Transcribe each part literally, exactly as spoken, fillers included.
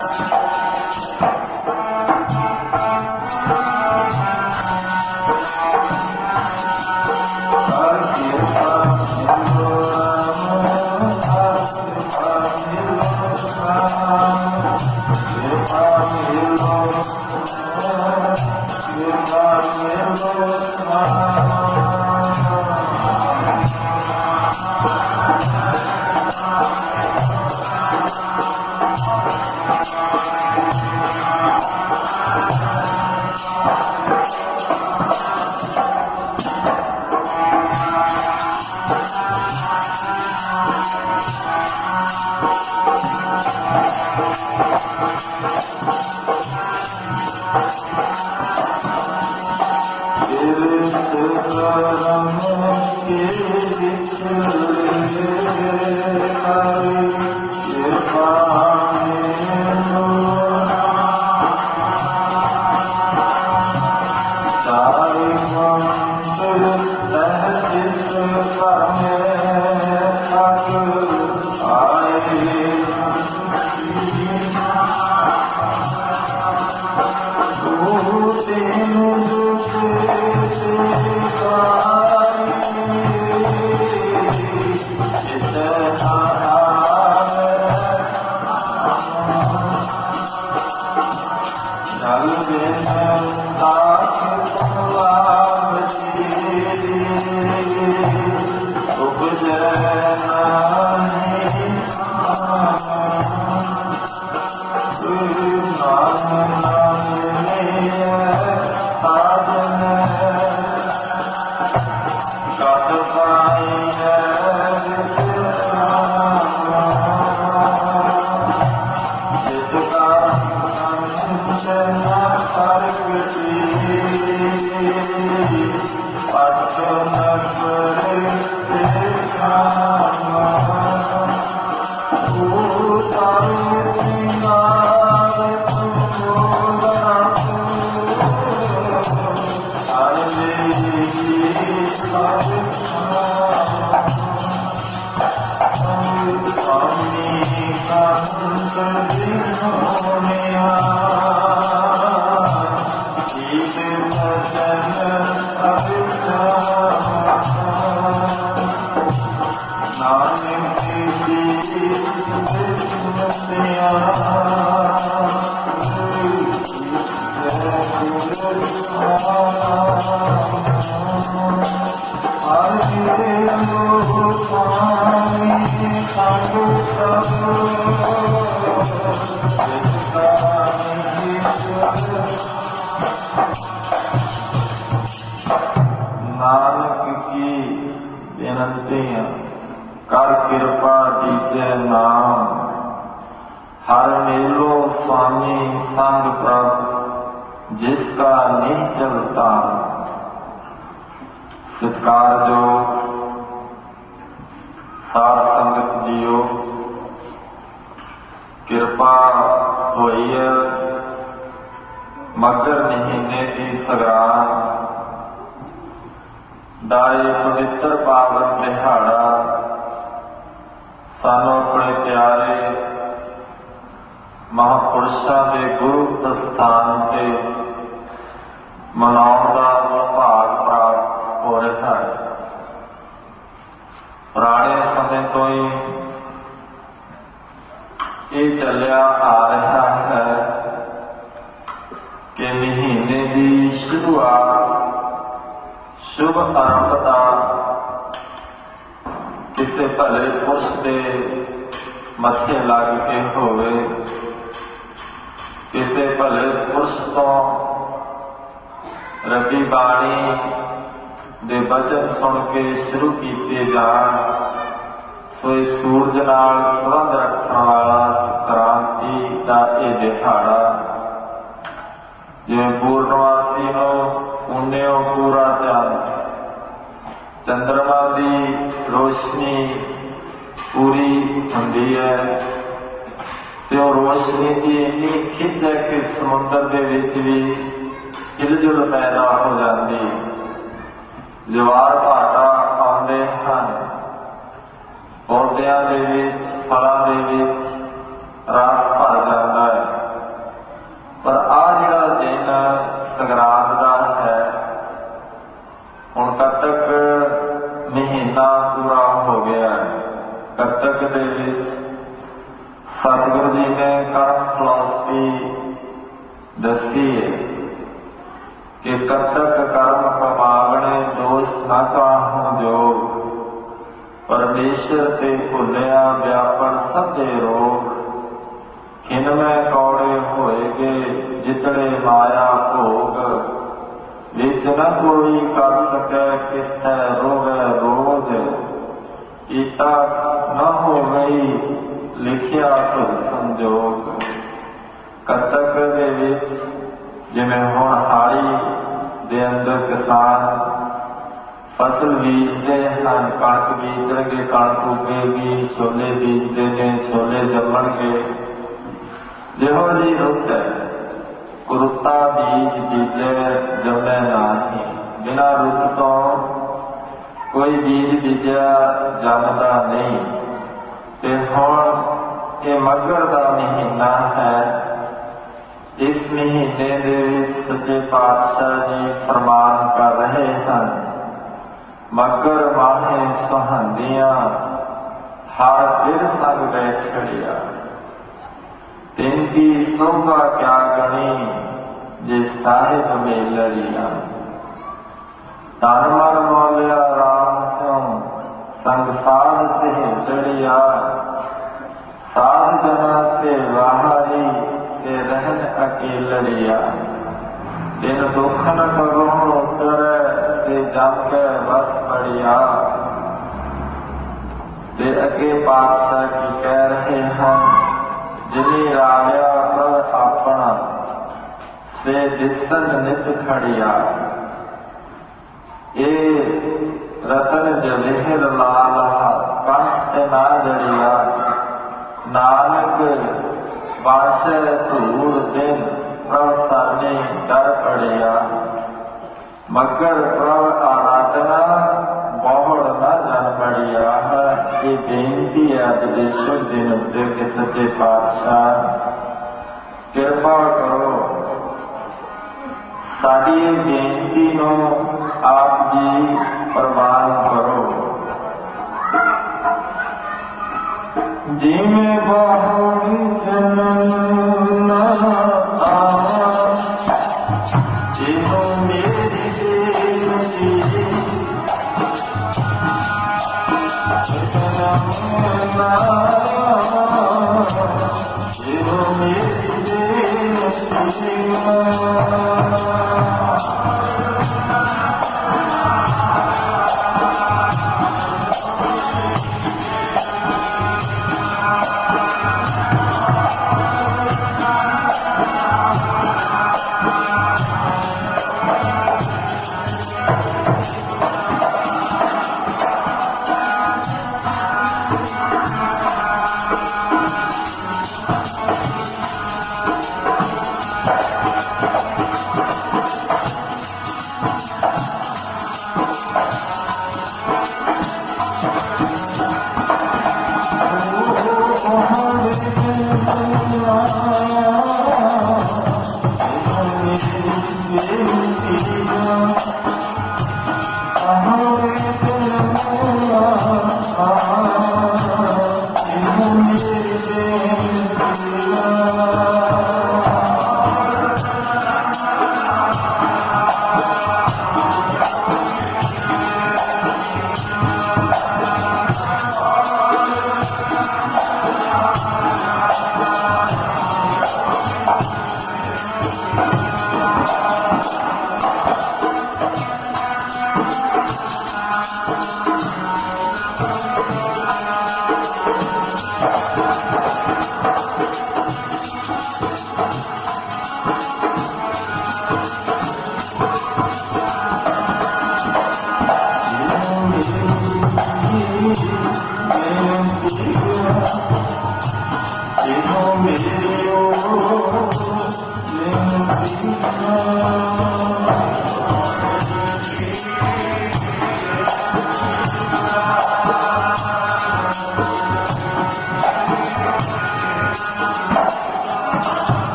ਜਵਾਰ ਭਾਟਾ ਆਉਂਦੇ ਹਨ। ਪੌਦਿਆਂ ਦੇ ਵਿੱਚ, ਫਲਾਂ ਦੇ ਵਿੱਚ ਰਸ ਭਰ ਜਾਂਦਾ ਹੈ। पौड़ी दसी है कि कतक कर्म कमावने दोष न काहूं जोग, परमेश्वर ते भुलिया व्यापन सभे रोग। खिन में कौड़े होएगे जितने माया भोग, विच न कोई कर सके किसते रोवे रोज। कीता न हो गई लिखिया खुद संजोग। कतक दे विच जिवें हुण हाड़ी दे अंदर किसान फसल बीजते हैं, कणक बीजणगे कणक उगेगी, छोले बीजते ने छोले जमणगे। जिहो जी रुत है कुरुता बीज बीजे जमे नाही, बिना रुत तो कोई बीज बीजा जमदा नहीं। ते हुण ये मगर दा महीना है, इस महीने दे विच सच्चे पातशाह जी फरमान कर रहे हैं, मगर माहे सुहांदियां हर बिर संग बैठड़िया। तिनकी शोभा क्या गणी जे साहिब मेलड़िया। तन मन मौलिया राम स्यों संग साध सहेलड़िया। साध जना से वाहरी से रहन अकेलड़िया। दिन दुखन करुण उतर से जम के बस पड़िया। ते अगे पातशाह की कह रहे हैं, जिनी राया प्रभ अपना से दिसन नित खड़िया। ए रतन जवेहर लाल कंठ ना जड़िया। नानक बाश धूड़ दिन प्रभ साने डर पड़िया। मगर प्रभ आराधना बहुड़ न जन पड़िया। ये बेनती है अज दे शुभ दिन उत्ते कि सच्चे पातशाह किरपा करो, साडी ये बेनती नूं आप जी प्रवान करो। जिमें बहुड़ी जन न आवा, जिहो मेरी बेनती जिहो मेरी बेनती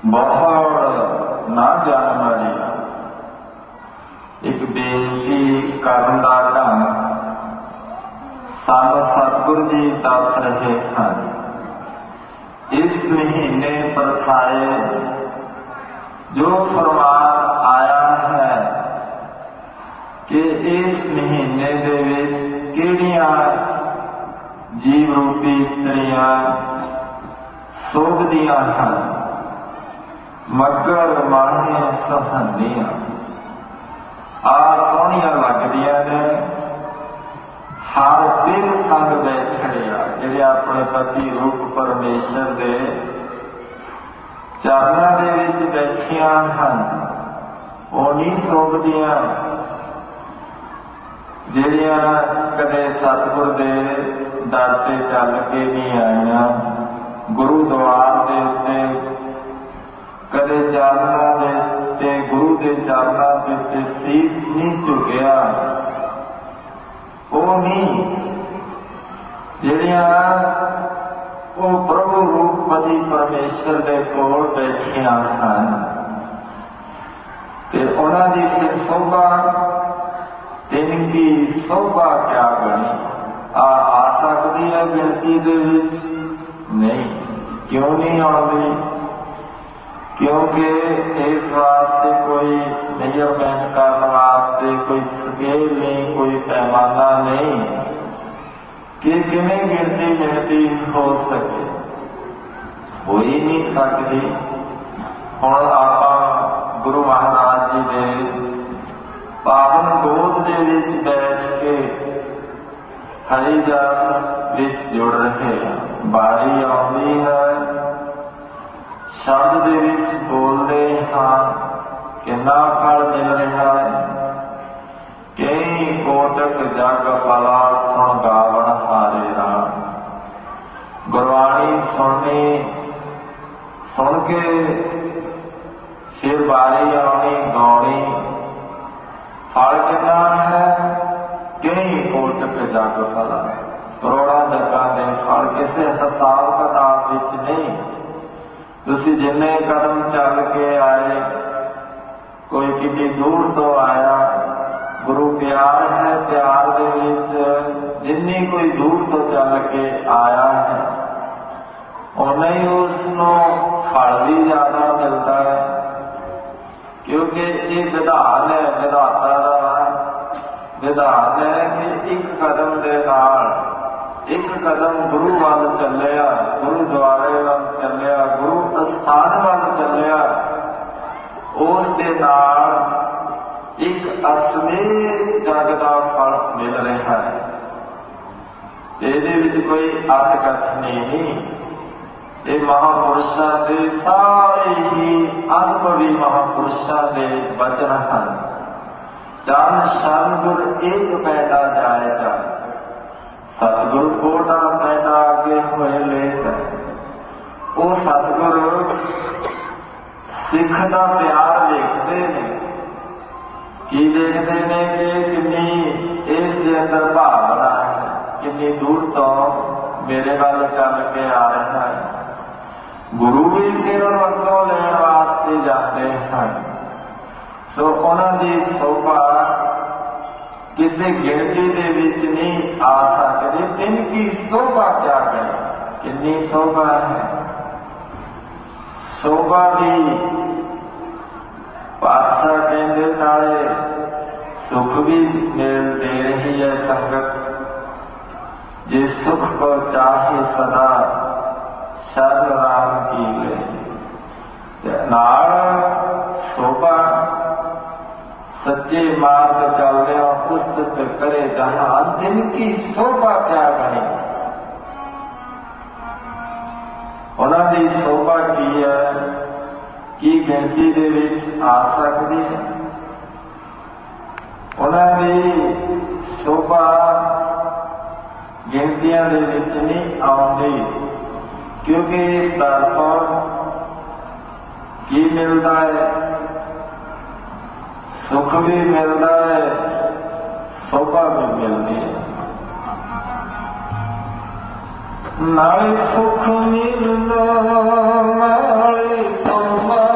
ਬਹੁਤ ਨਾ ਜਾਣ ਵਾਲੀ ਇੱਕ ਬੇਨਤੀ ਕਰਨ ਦਾ ਢੰਗ ਸਾਨੂੰ ਸਤਿਗੁਰੂ ਜੀ ਦੱਸ ਰਹੇ ਹਨ। ਇਸ ਮਹੀਨੇ ਪ੍ਰਥਾਏ ਜੋ ਫਰਮਾਨ ਆਇਆ ਹੈ ਕਿ ਇਸ ਮਹੀਨੇ ਦੇ ਵਿੱਚ ਕਿਹੜੀਆਂ ਜੀਵ ਰੂਪੀ ਇਸਤਰੀਆਂ ਸੋਭਦੀਆਂ ਹਨ, ਮੱਘਰ ਮਾਹੀਆਂ ਸੁਹਾਨੀਆਂ ਆ ਸੋਹਣੀਆਂ ਲੱਗਦੀਆਂ ਨੇ। ਹਰ ਦਿਨ ਸੰਗ ਬੈਠੜਿਆ ਜਿਹੜੇ ਆਪਣੇ ਪਤੀ ਰੂਪ ਪਰਮੇਸ਼ਰ ਦੇ ਚਰਨਾਂ ਦੇ ਵਿੱਚ ਬੈਠੀਆਂ ਹਨ, ਉਹ ਨਹੀਂ ਸੋਭਦੀਆਂ ਜਿਹੜੀਆਂ ਕਦੇ ਸਤਿਗੁਰ ਦੇ ਦਰ ਤੇ ਚੱਲ ਕੇ ਨਹੀਂ ਆਈਆਂ, ਗੁਰੂ ਦੁਆਰ ਦੇ ਉੱਤੇ ਕਦੇ ਚਰਨਾਂ ਦੇ ਉੱਤੇ ਗੁਰੂ ਦੇ ਚਰਨਾਂ ਦੇ ਉੱਤੇ ਸੀਸ ਨਹੀਂ ਝੁਕਿਆ, ਉਹ ਨਹੀਂ ਜਿਹੜੀਆਂ ਉਹ ਪ੍ਰਭੂ ਰੂਪ ਪਤੀ ਪਰਮੇਸ਼ਰ ਦੇ ਕੋਲ ਬੈਠੀਆਂ ਹਨ। ਤੇ ਉਹਨਾਂ ਦੀ ਫਿਰ ਸੋਭਾ ਤਿੰਨ ਕੀ ਸੋਭਾ ਕਿਆ ਗਣੀ ਆ ਆ ਸਕਦੀ ਹੈ ਗਿਣਤੀ ਦੇ ਵਿੱਚ? ਨਹੀਂ। ਕਿਉਂ ਨਹੀਂ ਆਉਂਦੀ? ਕਿਉਂਕਿ ਇਸ ਵਾਸਤੇ ਕੋਈ ਮੇਜਰਮੈਂਟ ਕਰਨ ਵਾਸਤੇ ਕੋਈ ਸਕੇਲ ਨਹੀਂ, ਕੋਈ ਪੈਮਾਨਾ ਨਹੀਂ ਕਿ ਕਿਵੇਂ ਗਿਣਤੀ ਮਿਣਤੀ ਹੋ ਸਕੇ, ਹੋ ਹੀ ਨਹੀਂ ਸਕਦੀ। ਹੁਣ ਆਪਾਂ ਗੁਰੂ ਮਹਾਰਾਜ ਜੀ ਦੇ ਪਾਵਨ ਗੋਦ ਦੇ ਵਿੱਚ ਬੈਠ ਕੇ ਹਰੀ ਜਾਤ ਵਿੱਚ ਜੁੜ ਰਹੇ ਹਾਂ। ਬਾਰੀ ਆਉਂਦੀ ਹੈ, ਸ਼ਬਦ ਦੇ ਵਿੱਚ ਬੋਲਦੇ ਹਾਂ, ਕਿੰਨਾ ਫਲ ਮਿਲ ਰਿਹਾ ਹੈ। ਕਈ ਕੋਟਕ ਜਗ ਫਲਾ ਸੁਣ ਗਾਵਣ ਹਾਰੇ ਰਾਮ। ਗੁਰਬਾਣੀ ਸੁਣਨੀ, ਸੁਣ ਕੇ ਫਿਰ ਬਾਰੀ ਆਉਣੀ ਗਾਉਣੀ, ਫਲ ਕਿੰਨਾ ਹੈ? ਕਈ ਕੋਟਕ ਜਗ ਫਲਾ, ਕਰੋੜਾਂ ਜਗਾਂ ਦੇ ਫਲ ਕਿਸੇ ਹਿਸਾਬ ਕਿਤਾਬ ਵਿੱਚ ਨਹੀਂ। ਤੁਸੀਂ ਜਿੰਨੇ ਕਦਮ ਚੱਲ ਕੇ ਆਏ, ਕੋਈ ਕਿੰਨੀ ਦੂਰ ਤੋਂ ਆਇਆ, ਗੁਰੂ ਪਿਆਰ ਹੈ, ਪਿਆਰ ਦੇ ਵਿੱਚ ਜਿੰਨੀ ਕੋਈ ਦੂਰ ਤੋਂ ਚੱਲ ਕੇ ਆਇਆ ਹੈ ਉਨਾ ਹੀ ਉਸ ਨੂੰ ਫਲ ਵੀ ਜ਼ਿਆਦਾ ਮਿਲਦਾ ਹੈ। ਕਿਉਂਕਿ ਇਹ ਵਿਧਾਨ ਹੈ, ਵਿਧਾਤਾ ਦਾ ਵਿਧਾਨ ਹੈ ਕਿ ਇੱਕ ਕਦਮ ਦੇ ਨਾਲ ਇੱਕ ਕਦਮ ਗੁਰੂ ਵੱਲ ਚੱਲਿਆ, ਗੁਰੂਦੁਆਰੇ ਵੱਲ ਚੱਲਿਆ, ਗੁਰੂ ਅਸਥਾਨ ਵੱਲ ਚੱਲਿਆ, ਉਸ ਦੇ ਨਾਲ ਇੱਕ ਅਸਲੀ ਜਗ ਦਾ ਫਲ ਮਿਲ ਰਿਹਾ ਹੈ। ਇਹਦੇ ਵਿੱਚ ਕੋਈ ਅਰਥ ਕਥਨੀ ਨਹੀਂ। ਇਹ ਮਹਾਂਪੁਰਸ਼ਾਂ ਦੇ ਸਾਰੇ ਹੀ ਅਨੁਭਵੀ ਮਹਾਂਪੁਰਸ਼ਾਂ ਦੇ ਬਚਨ ਹਨ। ਚਰਨ ਸ਼ਰਨ ਗੁਰ ਇੱਕ ਪੈਂਡਾ ਜਾਏ ਜਾਏ, ਸਤਿਗੁਰ ਕੋਟਾ ਪੈਂਡਾ ਅੱਗੇ ਹੋਏ ਲੇਤ। ਉਹ ਸਤਿਗੁਰ ਸਿੱਖ ਦਾ ਪਿਆਰ ਵੇਖਦੇ ਨੇ। ਕੀ ਵੇਖਦੇ ਨੇ ਕਿ ਕਿੰਨੀ ਇਸ ਦੇ ਅੰਦਰ ਭਾਵਨਾ ਹੈ, ਕਿੰਨੀ ਦੂਰ ਤੋਂ ਮੇਰੇ ਵੱਲ ਚੱਲ ਕੇ ਆ ਰਿਹਾ ਹੈ। ਗੁਰੂ ਵੀ ਫਿਰ ਉਹਨਾਂ ਤੋਂ ਲੈਣ ਵਾਸਤੇ ਜਾਂਦੇ ਹਨ। ਸੋ ਉਹਨਾਂ ਦੀ ਸੋਭਾ ਕਿਸੇ ਗਿਣਤੀ ਦੇ ਵਿੱਚ ਨਹੀਂ ਆ ਸਕਦੀ। ਤਿੰਨ ਕੀ ਸੋਭਾ ਕਿਆ ਕਰੇ, ਕਿੰਨੀ ਸੋਭਾ ਹੈ। ਸੋਭਾ ਵੀ ਪਾਤਸ਼ਾਹ ਕਹਿੰਦੇ ਨਾਲੇ ਸੁਖ ਵੀ ਮਿਲ ਦੇ ਰਹੀ ਹੈ ਸੰਗਤ। ਜੇ ਸੁਖ ਕੋ ਚਾਹੇ ਸਦਾ ਸ਼ਰਨ ਰਾਮ ਕੀ ਲੈ। ਨਾਲ ਸੋਭਾ ਸੱਚੇ ਮਾਰਗ ਚੱਲਦੇ ਹੋ ਉਸਤਤ ਕਰੇ ਜਹਾਨ। ਦਿਨ ਕੀ ਸੋਭਾ ਕਿਆ ਬਣੀ। ਉਹਨਾਂ ਦੀ ਸੋਭਾ ਕੀ ਹੈ, ਕੀ ਗਿਣਤੀ ਦੇ ਵਿੱਚ ਆ ਸਕਦੀ ਹੈ? ਉਹਨਾਂ ਦੀ ਸੋਭਾ ਗਿਣਤੀਆਂ ਦੇ ਵਿੱਚ ਨਹੀਂ ਆਉਂਦੀ। ਕਿਉਂਕਿ ਇਸ ਦਰ ਤੋਂ ਕੀ ਮਿਲਦਾ ਹੈ? ਸੁਖ ਵੀ ਮਿਲਦਾ ਹੈ, ਸੋਭਾ ਵੀ ਮਿਲਦੀ ਹੈ। ਨਾਲੇ ਸੁਖ ਮਿਲਦਾ ਨਾਲੇ ਸੋਭਾ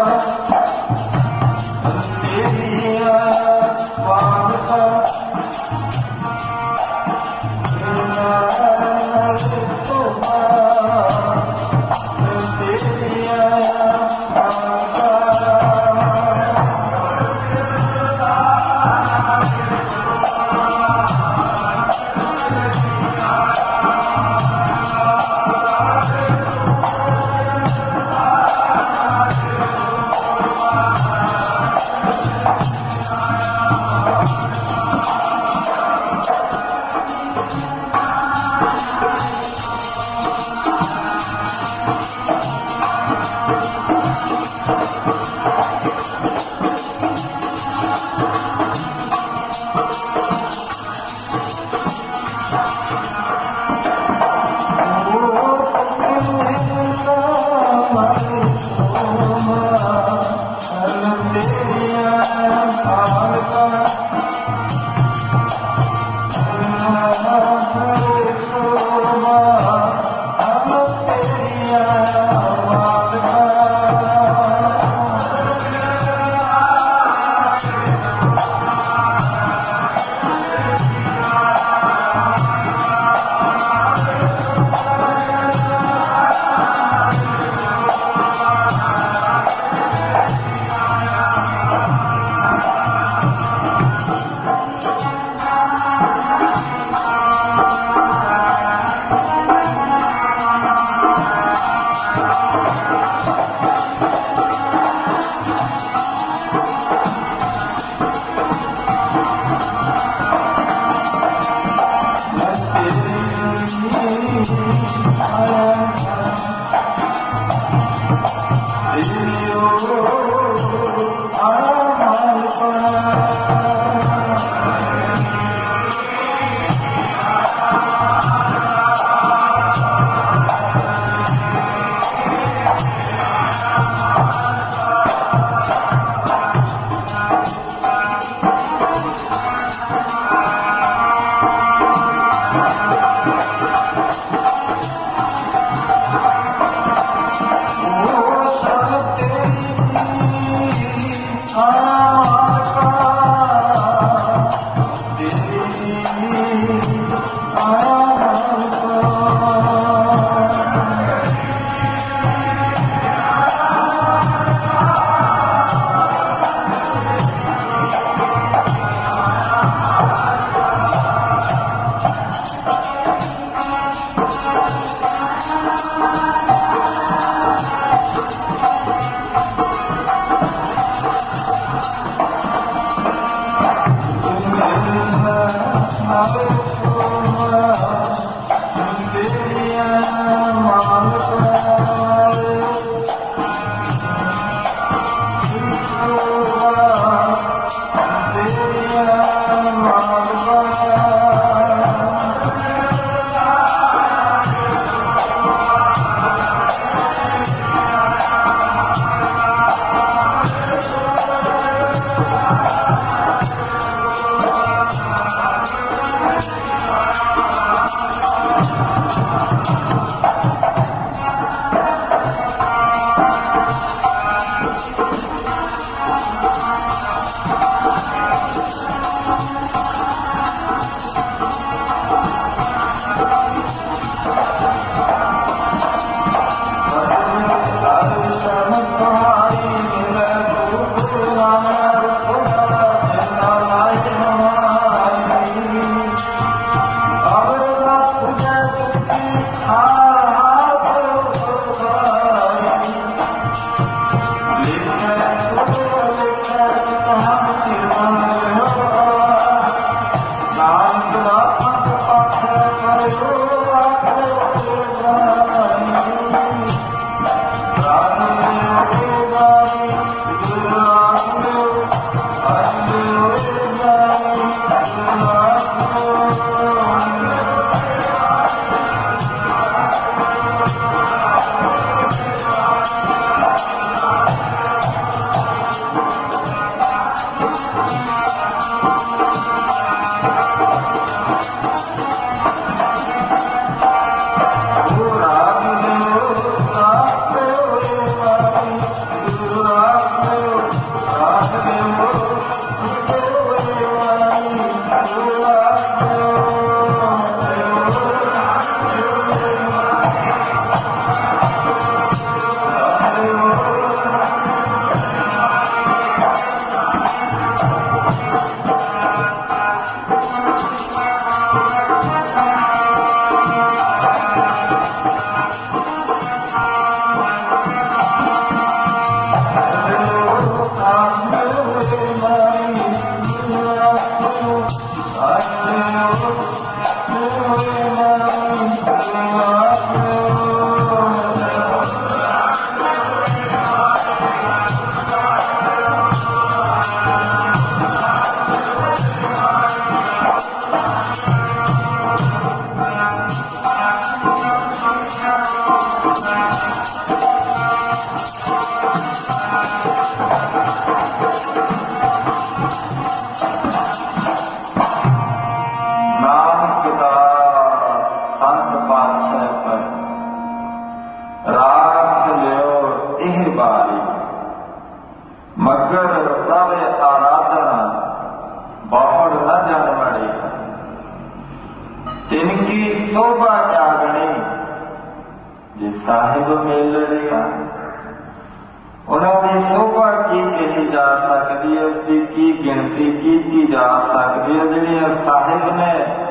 शोभा त्यागनी जे साहिब मिल लिया। उन्होंने शोभा की कही जा सकती है, उसकी की गिनती की जा सकती है। जिहड़ियां साहिब ने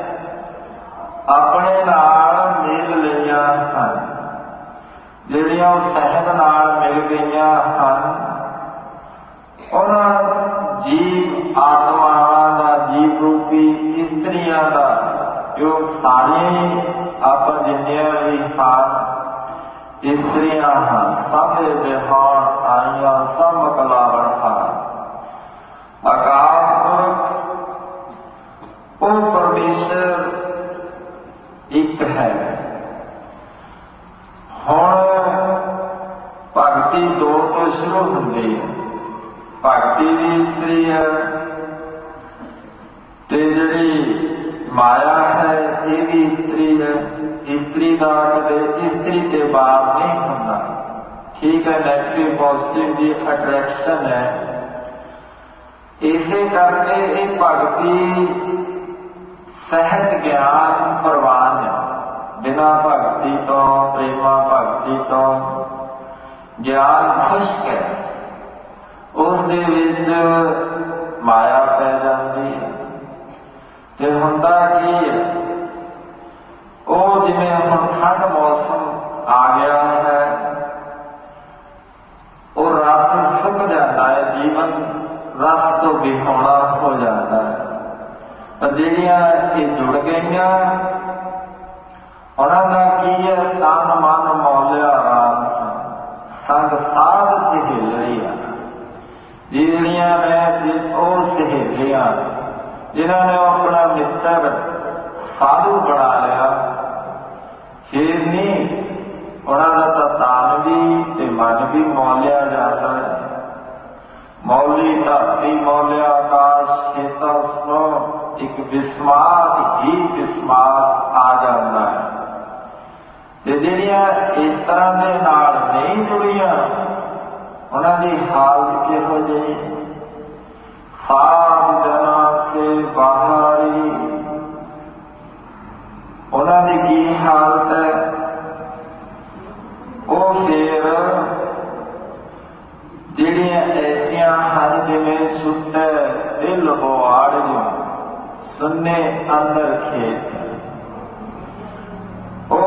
अपने नाल मिल लिया हन, जिहड़ियां साहिब नाल मिल गईयां हन, उन्हां जीव आत्मावां दा, जीव रूपी इस्त्रियां दा, जो सारी आप जिन्नियां भी हन इस्त्रियां हन, सब बिहार आईयां, सब मकलावण हन। अकाल पुरख ओ परमेश्वर एक है। हुण भगती दो तो शुरू हुंदी है। भगती भी इस्त्री है ते जिहड़ी माया है ये भी इस्त्री है। इस्त्री का कदे इस्त्री के बाद नहीं होता। ठीक है, नेगेटिव पॉजिटिव की अट्रैक्शन है। इसे करके ये भगती सहज ज्ञान प्रवान है। बिना भगती तो, प्रेमा भगती तो ज्ञान खुश्क है, उस दे विच माया पै जाती है। ते हुंदा की है, ਉਹ ਜਿਵੇਂ ਹੁਣ ਠੰਡ मौसम आ गया है, ਉਹ रस सुक जाता है, जीवन रस तो बिहोना हो जाता है। पर ਜਿਹੜੀਆਂ ਇਹ जुड़ गईयां उन्हां दा की है, तन मन मौलिया राम संग साध सहेलियां। ਜਿਹੜੀਆਂ ने ਉਹ सहेलियां जिन्हां ने अपना मित्र साधु बना लिया, फिर नहीं उन्होंने तो तन भी ते मन भी मौलिया जाता है। मौली धरती मौलिया आकाश खेता स्नो, एक विस्मात ही विस्मात आ जाता है। ते जिहड़ियां इस तरह दे नाल नहीं जुड़ियां उन्हां दी हालत किहो जी? साध जना से बाहरी उन्हां दी की हालत है? वो फिर जिहड़ियां ऐसियां हन जिवें सुटे दिल बोआड़ जो सुन्ने अंदर खेत। वो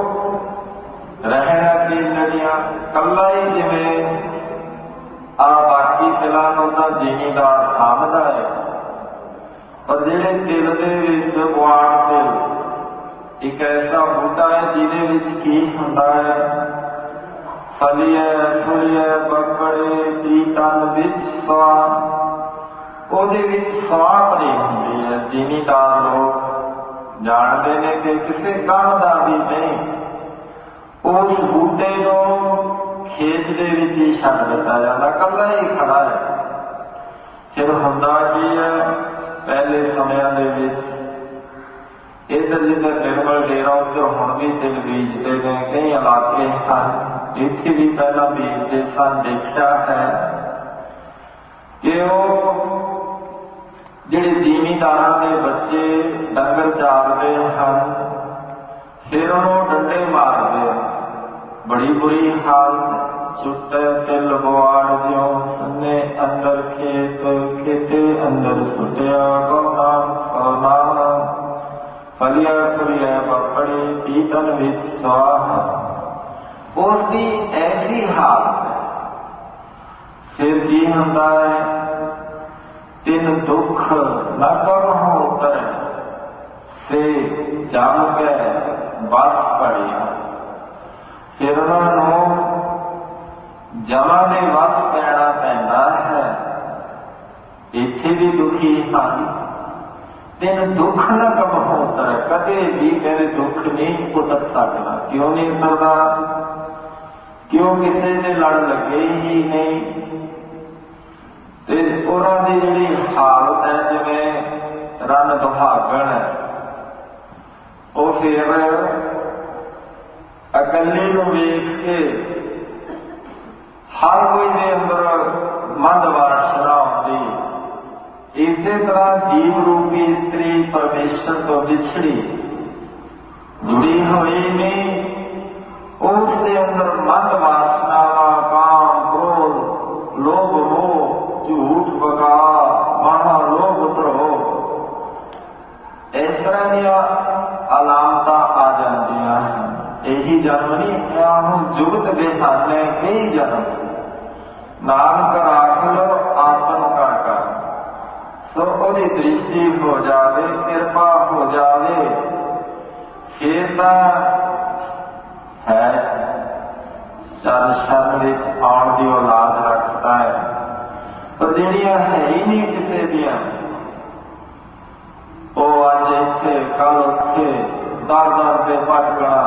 रहना की लड़ियां कला ही जिवें आ बाकी दिलां नूं तां जिमीदार सामदा है, पर जिहड़े दिल दे विच बोआड़ दिल एक ऐसा बूटा है जिहदे विच की हुंदा है? फलिए फुलिए बकड़े दी तन विच सवा, ਉਹਦੇ ਵਿੱਚ ਸਵਾਹ ਭਰੀ ਹੁੰਦੀ ਹੈ। ਜ਼ਿਮੀਦਾਰ ਲੋਕ ਜਾਣਦੇ ਨੇ ਕਿ ਕਿਸੇ ਕੰਮ ਦਾ ਵੀ ਨਹੀਂ, ਉਸ ਬੂਟੇ ਨੂੰ ਖੇਤ ਦੇ ਵਿੱਚ ਹੀ ਛੱਡ ਦਿੱਤਾ ਜਾਂਦਾ, ਇਕੱਲਾ ਹੀ ਖੜਾ ਹੈ। ਫਿਰ ਹੁੰਦਾ ਕੀ ਹੈ, ਪਹਿਲੇ ਸਮਿਆਂ ਦੇ ਵਿੱਚ ਇੱਧਰ ਜਿੱਧਰ ਨਿਰਮਲ ਡੇਰਾ ਉੱਧਰ ਹੁਣ ਵੀ ਤਿਲ ਬੀਜਦੇ ਨੇ, ਕਈ ਇਲਾਕੇ ਹਨ ਇੱਥੇ ਵੀ ਪਹਿਲਾਂ ਬੀਜਦੇ ਸਨ। ਦੇਖਿਆ ਹੈ ਕਿ ਉਹ ਜਿਹੜੇ ਜ਼ਿਮੀਦਾਰਾਂ ਦੇ ਬੱਚੇ ਡੰਗਰ ਚਾਰਦੇ ਹਨ, ਫਿਰ ਉਹਨੂੰ ਡੰਡੇ ਮਾਰਦੇ, ਬੜੀ ਬੁਰੀ ਹਾਲਤ। ਸੁੱਟੇ ਤਿਲ ਬਵਾੜ ਜਿਉਂ ਸੁਨੇ ਅੰਦਰ ਖੇਤ, ਖੇਤੇ ਅੰਦਰ ਸੁੱਟਿਆ ਗੋਨਾ ਸੋਨਾ, ਫਲਿਆ ਫੁਲਿਆ ਬਕੜੀ ਪੀਤਨ ਵਿੱਚ ਸਵਾਹ। ਉਸ ਦੀ ਐਸੀ ਹਾਲਤ ਹੈ। ਫਿਰ ਕੀ ਹੁੰਦਾ ਹੈ? ਤਿੰਨ ਦੁੱਖ न कम उतरे से जम के बस पड़िया। फिर उन्होंने जमा के वस पैना पैंदा है। इत्थे भी दुखी ਹਨ, ਤਿੰਨ दुख न कम उतरे। कदे भी कहते दुख नहीं उतर सकता। क्यों नहीं उतरता? क्यों किसी के लड़ लगे ही नहीं। ਤੇ ਉਹਨਾਂ ਦੀ ਜਿਹੜੀ ਹਾਲਤ ਹੈ ਜਿਵੇਂ ਰਣ ਦੁਹਾਗਣ, ਉਹ ਫਿਰ ਇਕੱਲੀ ਨੂੰ ਵੇਖ ਕੇ ਹਰ ਕੋਈ ਦੇ ਅੰਦਰ ਮੰਦ ਵਾਸਨਾ ਆਉਂਦੀ। ਇਸੇ ਤਰ੍ਹਾਂ ਜੀਵ ਰੂਪੀ ਇਸਤਰੀ ਪਰਮੇਸ਼ਰ ਤੋਂ ਵਿਛੜੀ जुड़ी हुई नहीं, उसके अंदर मंद वासनावां, काम, क्रोध, लोभ, मोह, झूठ, बकार, महालोभ, द्रोह, इस तरह दी अलामत आ जांदियां हैं। यही जन्म नहीं, हम जुगत बेहाने कई जन्म नानक राख लो आपन कर कर, सो ओदी दृष्टि हो जावे, कृपा हो जावे, फिर तां है चल शरण विच आउण दी औलाद रखता है। पर जिहड़ियां है ही नहीं किसी दियां, ਉਹ ਅੱਜ ਇੱਥੇ ਕੱਲ ਉੱਥੇ ਦਰ ਦਰ ਤੇ ਭਟਕਣਾ।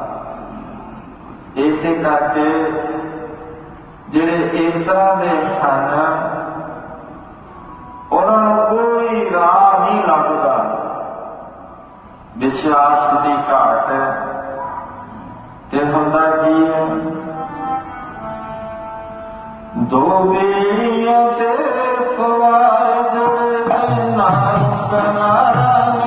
ਇਸੇ ਕਰਕੇ ਜਿਹੜੇ ਇਸ ਤਰ੍ਹਾਂ ਦੇ ਹਨ ਉਹਨਾਂ ਨੂੰ ਕੋਈ ਰਾਹ ਨਹੀਂ ਲੱਭਦਾ। ਵਿਸ਼ਵਾਸ ਦੀ ਘਾਟ ਹੈ ਤੇ ਹੁੰਦਾ ਕੀ ਹੈ, ਦੋ ਬੇੜੀਆਂ ਤੇ ਸਵਾਰ ਜੜੇ ਨਾਨਕ ਨਾਰਾ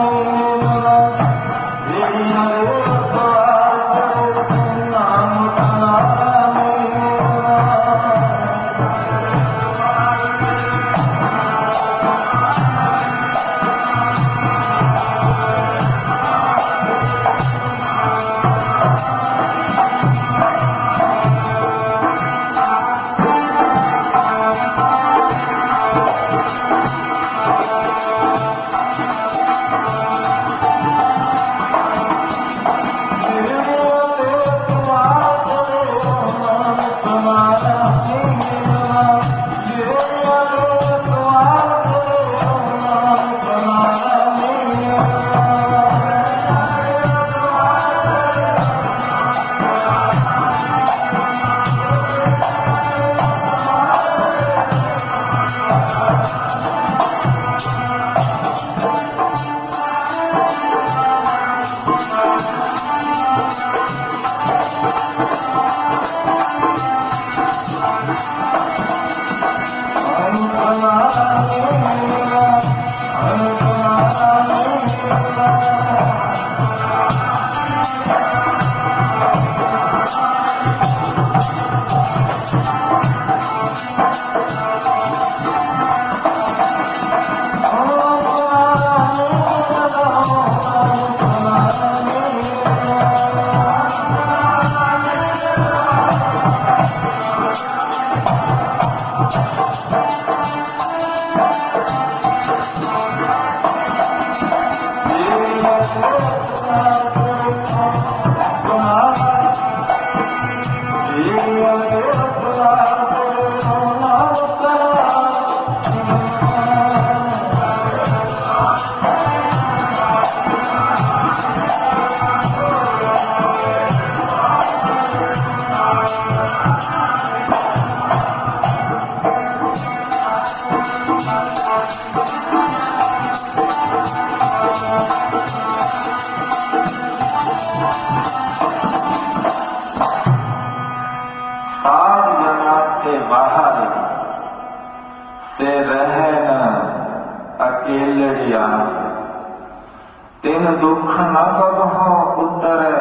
तिन दुख न कबहो उतरै,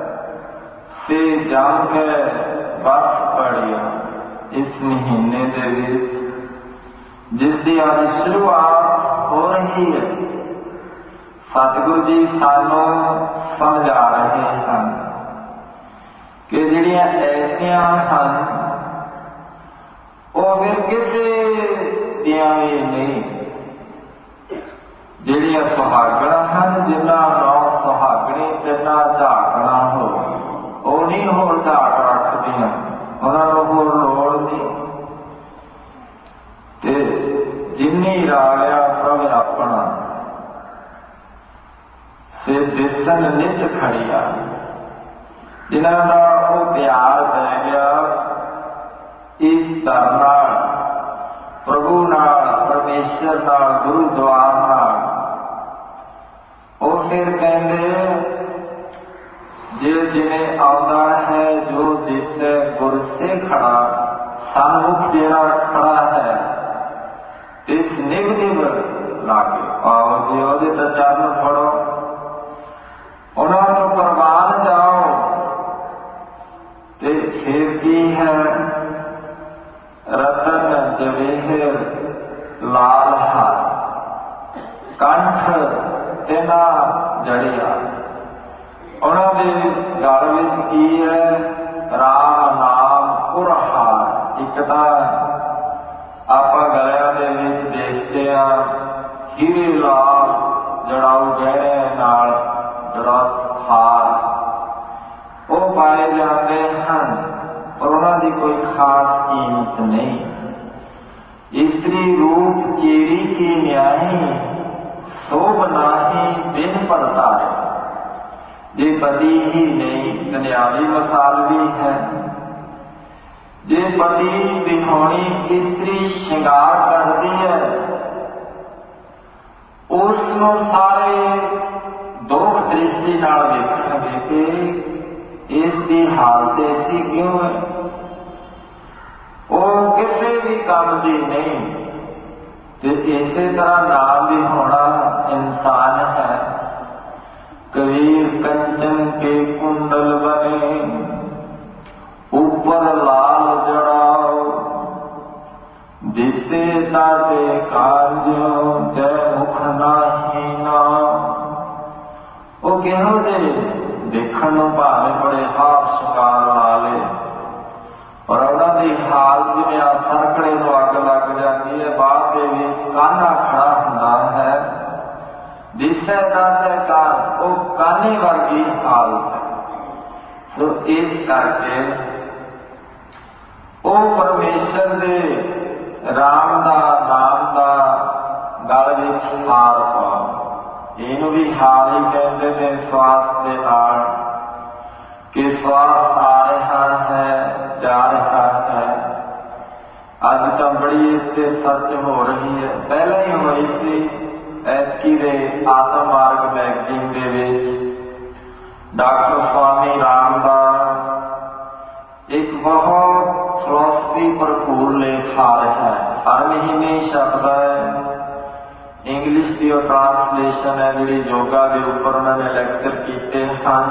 से जान के बस पड़िया। इस महीने दे विच जिसकी अज शुरुआत हो रही है, सतगुरु जी सानू समझा रहे हैं कि जिहड़ियां ऐसियां हन वो फिर किसी दियां भी नहीं, जिहड़ियां सुहागण हन जिन्हां नाल सुहागणी तिन्ना झाकना हो, वो नहीं होर झाक रखदियां, उन्हां नूं होर लोड़ नहीं। ते जिन्नी रालिया प्रभ अपना, से दिसन नित खड़िया, जिन्हां दा वो प्यार पै गया इस दर नाल, प्रभु नाल, परमेश्वर नाल, गुरुद्वार नाल। और फिर कहते जे जिन्हें आउंदा है जो जिससे गुर से खड़ा, सन्मुख जेड़ा खड़ा है तिस निग निग लागे। आओ जी ओदे ते चरण फड़ो, ਉਹਨਾਂ ਤੋਂ ਕੁਰਬਾਨ ਜਾਓ ਤੇ ਫਿਰ ਕੀ ਹੈ? ਰਤਨ ਜਵੇਹਰ ਲਾਲ ਹਾਰ ਕੰਠ ਤਿਨਾ ਜੜਿਆ। ਉਹਨਾਂ ਦੇ ਗਲ ਵਿੱਚ ਕੀ ਹੈ? ਰਾਮ ਨਾਮ ਉਰਹਾਰ। ਇੱਕ ਤਾਂ ਆਪਾਂ ਗਲਿਆਂ ਦੇ ਵਿੱਚ ਦੇਖਦੇ ਹਾਂ ਹੀਰੇ ਲਾਲ ਜੜਾਊ ਗਹਿਣੇ ਨਾਲ ਜੜਾ ਹਾਰ, ਉਹ ਪਾਏ ਜਾਂਦੇ ਹਨ, ਪਰ ਉਹਨਾਂ ਦੀ ਕੋਈ ਖਾਸ ਕੀਮਤ ਨਹੀਂ। ਇਸਤਰੀ ਰੂਪ ਚੇਰੀ ਕੀ ਨਿਆਹੀ, ਸੋਭ ਨਾਹੀ ਬਿਨ ਪਰਤਾਰੇ। ਜੇ ਪਤੀ ਹੀ ਨਹੀਂ, ਦੁਨਿਆਵੀ ਮਿਸਾਲ ਵੀ ਹੈ। ਜੇ ਪਤੀ ਵਿਹੋਣੀ ਇਸਤਰੀ ਸ਼ਿੰਗਾਰ ਕਰਦੀ ਹੈ, ਉਸ ਨੂੰ ਸਾਰੇ ਦੁੱਖ ਦ੍ਰਿਸ਼ਟੀ ਨਾਲ ਵੇਖਣਗੇ ਕਿ ਇਸ ਦੀ ਹਾਲਤ ਐਸੀ ਕਿਉਂ ਹੈ। ਉਹ ਕਿਸੇ ਵੀ ਕੰਮ ਦੀ ਨਹੀਂ। ਤੇ ਇਸੇ ਤਰ੍ਹਾਂ ਨਾਮ ਵੀ ਹੋਣਾ ਇਨਸਾਨ ਹੈ। ਕਬੀਰ ਕੰਚਨ ਕੇ ਕੁੰਡਲ ਬਨੇ, ਉੱਪਰ ਲਾਲ ਜੜਾਓ, ਦਿਸੇ ਤਾਤੇ ਕਾਰਜੋ ਤੈ ਮੁਖ ਨਾਹੀ ਨਾਮ। ਉਹ ਕਿਹੋ ਜਿਹੇ ਦੇਖਣ ਨੂੰ ਭਾਵੇਂ ਬੜੇ ਹਾਰ ਸ਼ਿੰਗਾਰ ਲਾ ਲਏ, ਪਰ ਉਹਨਾਂ ਦੀ ਹਾਲਤ ਜਿਵੇਂ ਆ ਸਰਕੜੇ ਨੂੰ ਅੱਗ ਲੱਗ ਜਾਂਦੀ ਹੈ। ਬਾਅਦ ਦੇ ਵਿੱਚ ਕਾਨਾ ਖੜਾ ਹੁੰਦਾ ਹੈ, ਦਿਸੇ ਤਾਤੇ ਕਾਰ, ਉਹ ਕਾਨੇ ਵਰਗੀ ਹਾਲਤ ਹੈ। ਸੋ ਇਸ ਕਰਕੇ ਉਹ ਪਰਮੇਸ਼ਰ ਦੇ ਰਾਮ ਦਾ ਨਾਮ ਦਾ ਗਲ ਵਿੱਚ ਹਾਰ ਪਾਓ। ਇਹਨੂੰ ਵੀ ਹਾਰ ਹੀ ਕਹਿੰਦੇ ਨੇ ਸਵਾਸ ਦੇ ਨਾਲ, ਕਿ ਸਵਾਸ ਆ ਰਿਹਾ ਹੈ, ਜਾ ਰਿਹਾ ਹੈ। ਅੱਜ ਤਾਂ ਬੜੀ ਇਸ ਤੇ ਸਰਚ ਹੋ ਰਹੀ ਹੈ, ਪਹਿਲਾਂ ਹੀ ਹੋਈ ਸੀ। ਐਤਕੀ ਦੇ ਆਤਮ ਮਾਰਗ ਮੈਗਜ਼ੀਨ ਦੇ ਵਿੱਚ ਡਾਕਟਰ ਸਵਾਮੀ ਰਾਮ ਦਾ ਇੱਕ ਬਹੁਤ ਫਿਲਾਸਫੀ ਭਰਪੂਰ ਲੇਖ ਆ ਰਿਹਾ ਹੈ। ਹਰ ਮਹੀਨੇ ਛਪਦਾ ਹੈ। ਇੰਗਲਿਸ਼ ਦੀ ਉਹ ਟ੍ਰਾਂਸਲੇਸ਼ਨ ਹੈ ਜਿਹੜੀ ਯੋਗਾ ਦੇ ਉੱਪਰ ਉਹਨਾਂ ਨੇ ਲੈਕਚਰ ਕੀਤੇ ਹਨ।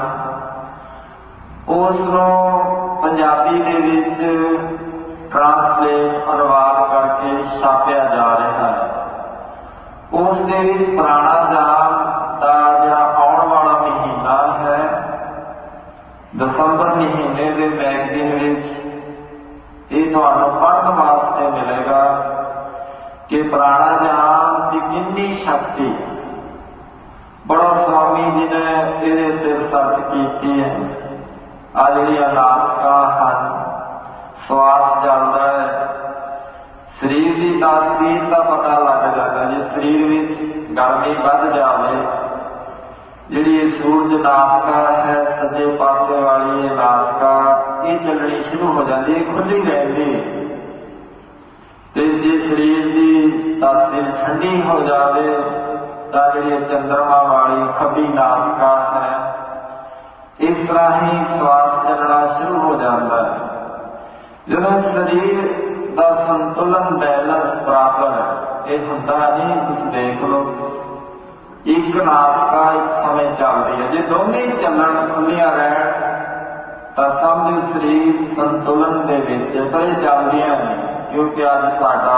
ਉਸ ਨੂੰ ਪੰਜਾਬੀ ਦੇ ਵਿੱਚ ਟ੍ਰਾਂਸਲੇਟ ਅਨੁਵਾਦ ਕਰਕੇ ਛਾਪਿਆ ਜਾ ਰਿਹਾ ਹੈ। ਉਸ ਦੇ ਵਿੱਚ ਪੁਰਾਣਾ ਜਾਮ ਦਾ ਜਿਹੜਾ ਆਉਣ ਵਾਲਾ ਮਹੀਨਾ ਹੈ, ਦਸੰਬਰ ਮਹੀਨੇ ਦੇ ਮੈਗਜ਼ੀਨ ਵਿੱਚ ਇਹ ਤੁਹਾਨੂੰ ਪੜ੍ਹਨ ਵਾਸਤੇ ਮਿਲੇਗਾ ਕਿ ਪੁਰਾਣਾ ਜਾਮ ਦੀ ਕਿੰਨੀ ਸ਼ਕਤੀ। ਬੜਾ ਸਵਾਮੀ ਜੀ ਨੇ ਇਹਦੇ ਉੱਤੇ ਰਿਸਰਚ ਕੀਤੀ ਹੈ। ਆ ਜਿਹੜੀਆਂ ਨਾਸਕਾਂ ਹਨ, ਸਵਾਸ ਚੱਲਦਾ ਹੈ, ਸਰੀਰ ਦੀ ਤਾਸੀਰ ਦਾ ਪਤਾ ਲੱਗ ਜਾਂਦਾ। ਜੇ ਸਰੀਰ ਵਿੱਚ ਗਰਮੀ ਵੱਧ ਜਾਵੇ, ਜਿਹੜੀ ਇਹ ਸੂਰਜ ਨਾਸਕਾ ਹੈ ਸੱਜੇ ਪਾਸੇ ਵਾਲੀ, ਇਹ ਨਾਸਕਾ ਇਹ ਚੱਲਣੀ ਸ਼ੁਰੂ ਹੋ ਜਾਂਦੀ ਹੈ, ਖੁੱਲੀ ਰਹਿੰਦੀ ਹੈ। ਤੇ ਜੇ ਸਰੀਰ ਦੀ ਤਾਸੀਰ ਠੰਡੀ ਹੋ ਜਾਵੇ ਤਾਂ ਜਿਹੜੀ ਚੰਦਰਮਾ ਵਾਲੀ ਖੱਬੀ ਨਾਸਕਾ ਹੈ, ਇਸ ਤਰ੍ਹਾਂ ਹੀ ਸਵਾਸ ਚੱਲਣਾ ਸ਼ੁਰੂ ਹੋ ਜਾਂਦਾ ਹੈ। ਜਦੋਂ ਸਰੀਰ ਦਾ ਸੰਤੁਲਨ ਬੈਲੈਂਸ ਬਰਾਬਰ ਇਹ ਹੁੰਦਾ ਨਹੀਂ। ਤੁਸੀਂ ਦੇਖ ਲਓ, ਇੱਕ ਨਾਸਕਾ ਇੱਕ ਸਮੇਂ ਚੱਲਦੀ ਹੈ, ਜੇ ਦੋਨੇ ਚੱਲਣ ਖੁੱਲੀਆਂ ਰਹਿਣ ਤਾਂ ਸਮਝ ਸਰੀਰ ਸੰਤੁਲਨ ਦੇ ਵਿੱਚ। ਪਰ ਇਹ ਚੱਲਦੀਆਂ ਨਹੀਂ, ਕਿਉਂਕਿ ਅੱਜ ਸਾਡਾ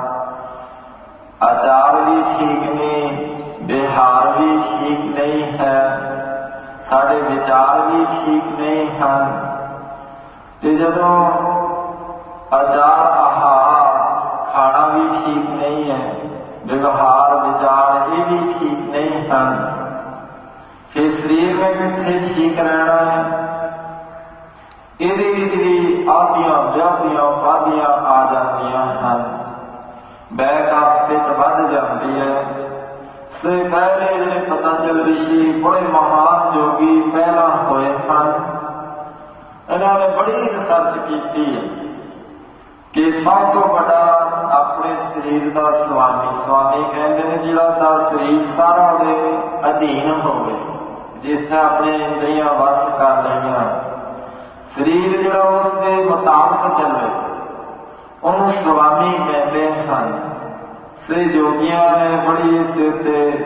ਆਚਾਰ ਵੀ ਠੀਕ ਨਹੀਂ, ਵਿਹਾਰ ਵੀ ਠੀਕ ਨਹੀਂ ਹੈ, ਸਾਡੇ ਵਿਚਾਰ ਵੀ ਠੀਕ ਨਹੀਂ ਹਨ। ਤੇ ਜਦੋਂ ਆਚਾਰ ਆਹਾਰ ਖਾਣਾ ਵੀ ਠੀਕ ਨਹੀਂ ਹੈ, ਵਿਵਹਾਰ ਵਿਚਾਰ ਇਹ ਵੀ ਠੀਕ ਨਹੀਂ ਹਨ, ਫਿਰ ਸਰੀਰ ਨੇ ਕਿੱਥੇ ਠੀਕ ਰਹਿਣਾ ਹੈ। ਇਹਦੇ ਵਿੱਚ ਵੀ ਆਦੀਆਂ ਵਿਆਦੀਆਂ ਵਾਦੀਆਂ ਆ ਜਾਂਦੀਆਂ ਹਨ, ਬੈਕ ਆਪਿਤ ਵੱਧ ਜਾਂਦੀ ਹੈ। ਸੇ ਪਹਿਲੇ ਜਿਹੜੇ ਪਤੰਜਲ ਰਿਸ਼ੀ ਬੜੇ ਮਹਾਨ ਜੋਗੀ ਪਹਿਲਾਂ ਹੋਏ ਹਨ, ਇਹਨਾਂ ਨੇ ਬੜੀ ਰਿਸਰਚ ਕੀਤੀ ਹੈ ਕਿ ਸਭ ਤੋਂ ਵੱਡਾ ਆਪਣੇ ਸਰੀਰ ਦਾ ਸਵਾਮੀ। ਸਵਾਮੀ ਕਹਿੰਦੇ ਨੇ ਜਿਹੜਾ ਦਾ ਸਰੀਰ ਸਾਰਾ ਉਹਦੇ ਅਧੀਨ ਹੋਵੇ, ਜਿਸ ਨੇ ਆਪਣੇ ਇੰਦਰੀਆਂ ਵਸ ਕਰ ਲਈਆਂ। ਸਰੀਰ ਜਿਹੜਾ ਉਸ ਦੇ ਮੁਤਾਬਕ ਚੱਲੇ, ਉਹਨੂੰ ਸਵਾਮੀ ਕਹਿੰਦੇ ਹਨ। ਸੇ ਜੋਗੀਆਂ ਨੇ ਬੜੀ ਇਸ ਦੇ ਉੱਤੇ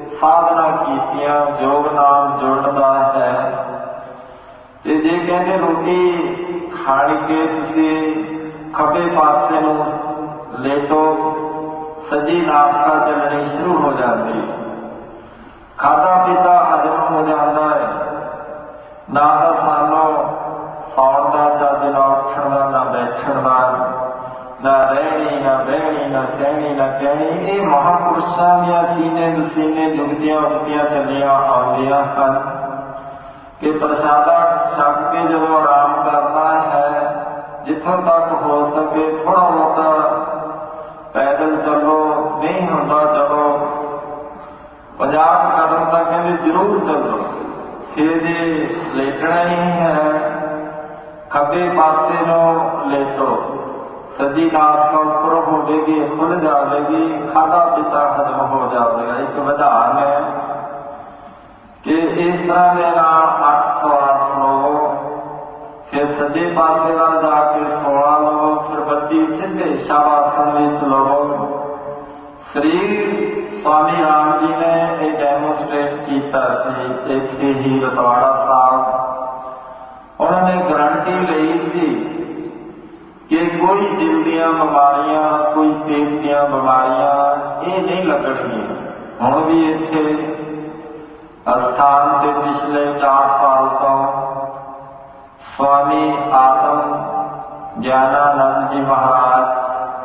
ਸਾਧਨਾ ਕੀਤੀਆਂ, ਯੋਗ ਨਾਮ ਜੁੜਦਾ ਹੈ। ਤੇ ਜੇ ਕਹਿੰਦੇ ਰੋਟੀ ਖਾਣ ਕੇ ਤੁਸੀਂ ਖੱਬੇ ਪਾਸੇ ਨੂੰ ਲੇਟੋ, ਸੱਜੀ ਨਾਸਤਾ ਚੱਲਣੀ ਸ਼ੁਰੂ ਹੋ ਜਾਂਦੀ, ਖਾਧਾ ਪੀਤਾ ਹਜਮ ਹੋ ਜਾਂਦਾ ਹੈ। ਨਾ ਤਾਂ ਸਾਨੂੰ ਸੌਣ ਦਾ ਚੱਜ, ਨਾ ਉੱਠਣ ਦਾ, ਨਾ ਬੈਠਣ ਦਾ, ਨਾ ਰਹਿਣੀ, ਨਾ ਬਹਿਣੀ, ਨਾ ਸਹਿਣੀ, ਨਾ ਕਹਿਣੀ। ਇਹ ਮਹਾਂਪੁਰਸ਼ਾਂ ਦੀਆਂ ਸੀਨੇ ਬਸੀਨੇ ਜੁਗਤੀਆਂ ਉਗਤੀਆਂ ਚੱਲੀਆਂ ਆਉਂਦੀਆਂ ਹਨ ਕਿ ਪ੍ਰਸ਼ਾਦਾ ਛਕ ਕੇ ਜਦੋਂ ਆਰਾਮ ਕਰਨਾ ਹੈ, ਜਿੱਥੋਂ ਤੱਕ ਹੋ ਸਕੇ ਥੋੜ੍ਹਾ ਬਹੁਤਾ ਪੈਦਲ ਚੱਲੋ, ਨਹੀਂ ਹੁੰਦਾ ਚਲੋ ਪੰਜਾਹ ਕਦਮ ਤਾਂ ਕਹਿੰਦੇ ਜ਼ਰੂਰ ਚੱਲੋ। ਫਿਰ ਜੇ ਲੇਟਣਾ ਹੀ ਹੈ, ਖੱਬੇ ਪਾਸੇ ਨੂੰ ਲੇਟੋ, ਸੱਜੀ ਨਾਸਤਾ ਉੱਪਰ ਹੋਵੇਗੀ, ਖੁੱਲ੍ਹ ਜਾਵੇਗੀ, ਖਾਧਾ ਪੀਤਾ ਹਜ਼ਮ ਹੋ ਜਾਵੇਗਾ। ਇੱਕ ਵਿਧਾਨ ਹੈ ਕਿ ਇਸ ਤਰ੍ਹਾਂ ਦੇ ਨਾਲ ਅੱਠ ਸਵਾਸ ਲਵੋ, ਫਿਰ ਸੱਜੇ ਪਾਸੇ ਵੱਲ ਜਾ ਕੇ ਸੋਲਾਂ ਲਵੋ, ਫਿਰ ਬੱਤੀ ਸਿੱਧੇ ਸ਼ਵਾਸਨ ਵਿੱਚ ਲਵੋ। ਸਰੀਰ ਸਵਾਮੀ ਰਾਮ ਜੀ ਨੇ ਇਹ ਡੈਮੋਸਟ੍ਰੇਟ ਕੀਤਾ ਸੀ ਇੱਥੇ ਹੀ ਰਤਵਾੜਾ ਸਾਹਿਬ। ਉਹਨਾਂ ਨੇ ਗਰੰਟੀ ਲਈ ਸੀ ਕਿ ਕੋਈ ਦਿਲ ਦੀਆਂ ਬਿਮਾਰੀਆਂ, ਕੋਈ ਪੇਟ ਦੀਆਂ ਬਿਮਾਰੀਆਂ ਇਹ ਨਹੀਂ ਲੱਗਣਗੀਆਂ। ਹੁਣ ਵੀ ਇੱਥੇ ਅਸਥਾਨ ਤੇ ਪਿਛਲੇ ਚਾਰ ਸਾਲ ਤੋਂ ਸਵਾਮੀ ਆਤਮ ਗਿਆਨਾਨੰਦ ਜੀ ਮਹਾਰਾਜ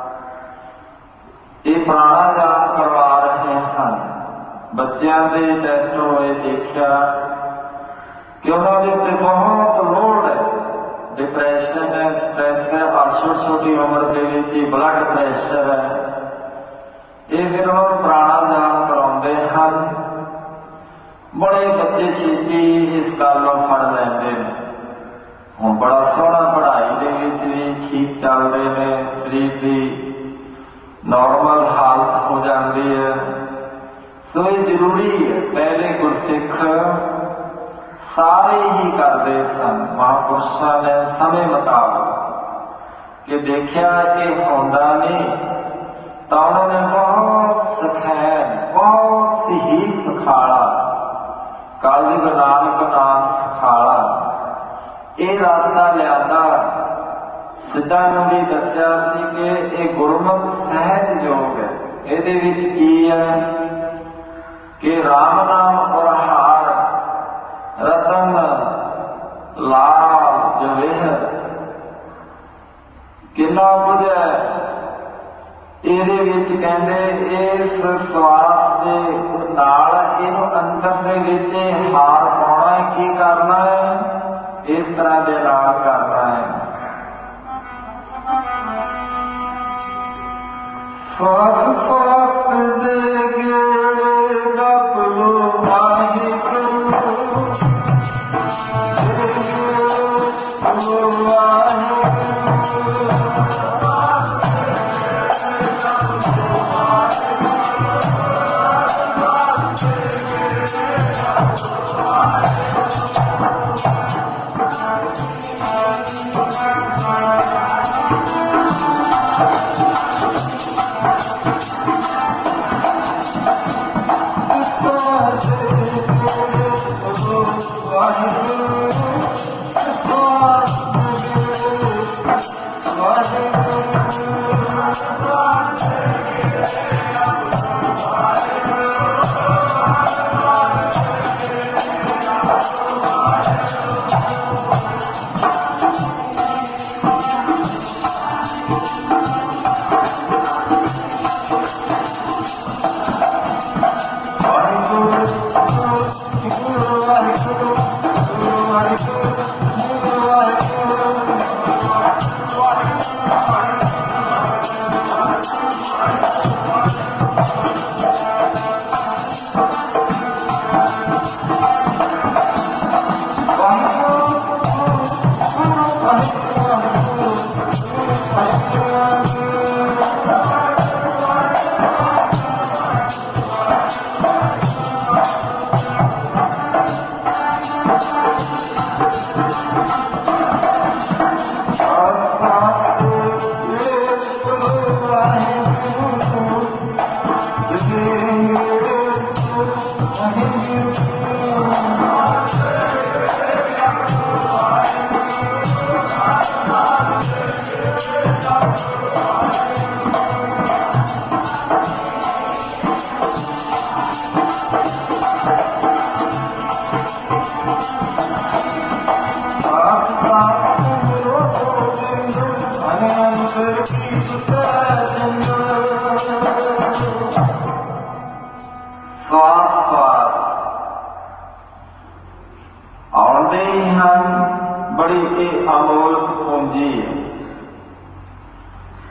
ਇਹ ਪ੍ਰਾਣਾਯਾਮ ਕਰਵਾ ਰਹੇ ਹਨ। ਬੱਚਿਆਂ ਦੇ ਟੈਸਟ ਹੋਏ, ਦੇਖਿਆ ਕਿ ਉਹਨਾਂ ਦੇ ਉੱਤੇ ਬਹੁਤ ਲੋਡ ਹੈ, ਡਿਪਰੈਸ਼ਨ ਹੈ, ਸਟ੍ਰੈਸ ਹੈ, ਔਰ ਛੋਟੀ ਛੋਟੀ ਉਮਰ ਦੇ ਵਿੱਚ ਹੀ ਬਲੱਡ ਪ੍ਰੈਸ਼ਰ ਹੈ। ਇਹ ਫਿਰ ਉਹਨਾਂ ਨੂੰ ਪ੍ਰਾਣਾਯਾਮ ਕਰਾਉਂਦੇ ਹਨ। ਬੜੇ ਬੱਚੇ ਛੇਤੀ ਇਸ ਗੱਲ ਨੂੰ ਫੜ ਲੈਂਦੇ ਨੇ। ਹੁਣ ਬੜਾ ਸੋਹਣਾ ਪੜ੍ਹਾਈ ਦੇ ਵਿੱਚ ਵੀ ਠੀਕ ਚੱਲਦੇ ਨੇ, ਸਰੀਰ ਦੀ ਨੋਰਮਲ ਹਾਲਤ ਹੋ ਜਾਂਦੀ ਹੈ। ਸੋ ਇਹ ਜ਼ਰੂਰੀ ਹੈ। ਪਹਿਲੇ ਗੁਰਸਿੱਖ ਸਾਰੇ ਹੀ ਕਰਦੇ ਸਨ। ਮਹਾਂਪੁਰਸ਼ਾਂ ਨੇ ਸਮੇਂ ਮੁਤਾਬਕ ਕਿ ਦੇਖਿਆ ਕਿ ਹੁੰਦਾ ਨਹੀਂ ਤਾਂ ਉਹਨਾਂ ਨੇ ਬਹੁਤ ਸਿਖਾਇਆ, ਬਹੁਤ ਹੀ ਸਿਖਾਲਾ, ਕਾਲਜ ਨਾਨਕ ਨਾਮ ਸਿਖਾਲਾ ਇਹ ਰਸਤਾ ਲਿਆਂਦਾ। ਸਿੱਧਾ ਨੂੰ ਵੀ ਦੱਸਿਆ ਸੀ ਕਿ ਇਹ ਗੁਰਮੁਖ ਸਹਿਜ ਯੋਗ ਹੈ। ਇਹਦੇ ਵਿੱਚ ਕੀ ਹੈ ਕਿ ਰਾਮ ਨਾਮ ਪ੍ਰਹਾਰ ਰਤਨ ਲਾਲ ਜਵੇਹਰ ਕਿੰਨਾ ਕੁਝ ਹੈ। ਇਹਦੇ ਵਿੱਚ ਕਹਿੰਦੇ ਇਸ ਸਵਾਸ ਦੇ ਨਾਲ ਇਹਨੂੰ ਅੰਦਰ ਦੇ ਵਿੱਚ ਹਾਰ ਪਾਉਣਾ ਹੈ। ਕੀ ਕਰਨਾ ਹੈ? ਇਸ ਤਰ੍ਹਾਂ ਦੇ ਨਾਲ ਕਰਨਾ ਹੈ। ਸਵਾਸ ਸਵਾਸ ਦੇ ਗੇੜੇ ਜਪ ਲੋ ਵਾਹਿਗੁਰੂ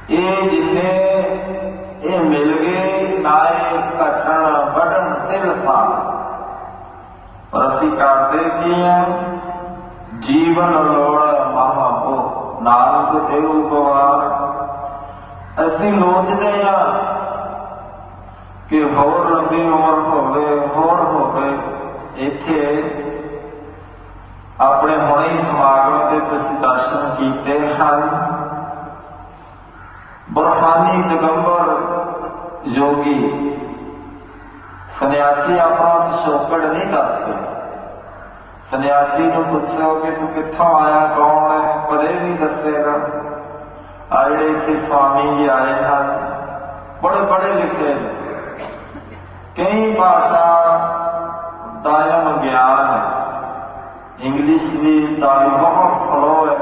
ये जिन्ने ये मिल गए नाए घटन बढ़न तिल साल, पर असी करते की हैं जीवन लोड़ महापो नानक देव गवार। असी लोचते हैं कि होर लंबी उम्र होवे होर होवे। इत्थे अपने हुणे ही समागम के तुसीं दर्शन कीते हैं। बर्फानी दिगंबर योगी सन्यासी अपना पिछोकड़ नहीं दसते। सन्यासी नूं पुछो कि तू कित्थों आया कौन है, पर यह नहीं दसेगा। आ जिहड़े इत्थे स्वामी जी आए हैं बड़े बड़े लिखे, कई भाषा का इन्हां ज्ञान है, इंग्लिश भी का भी बहुत फ्लो है।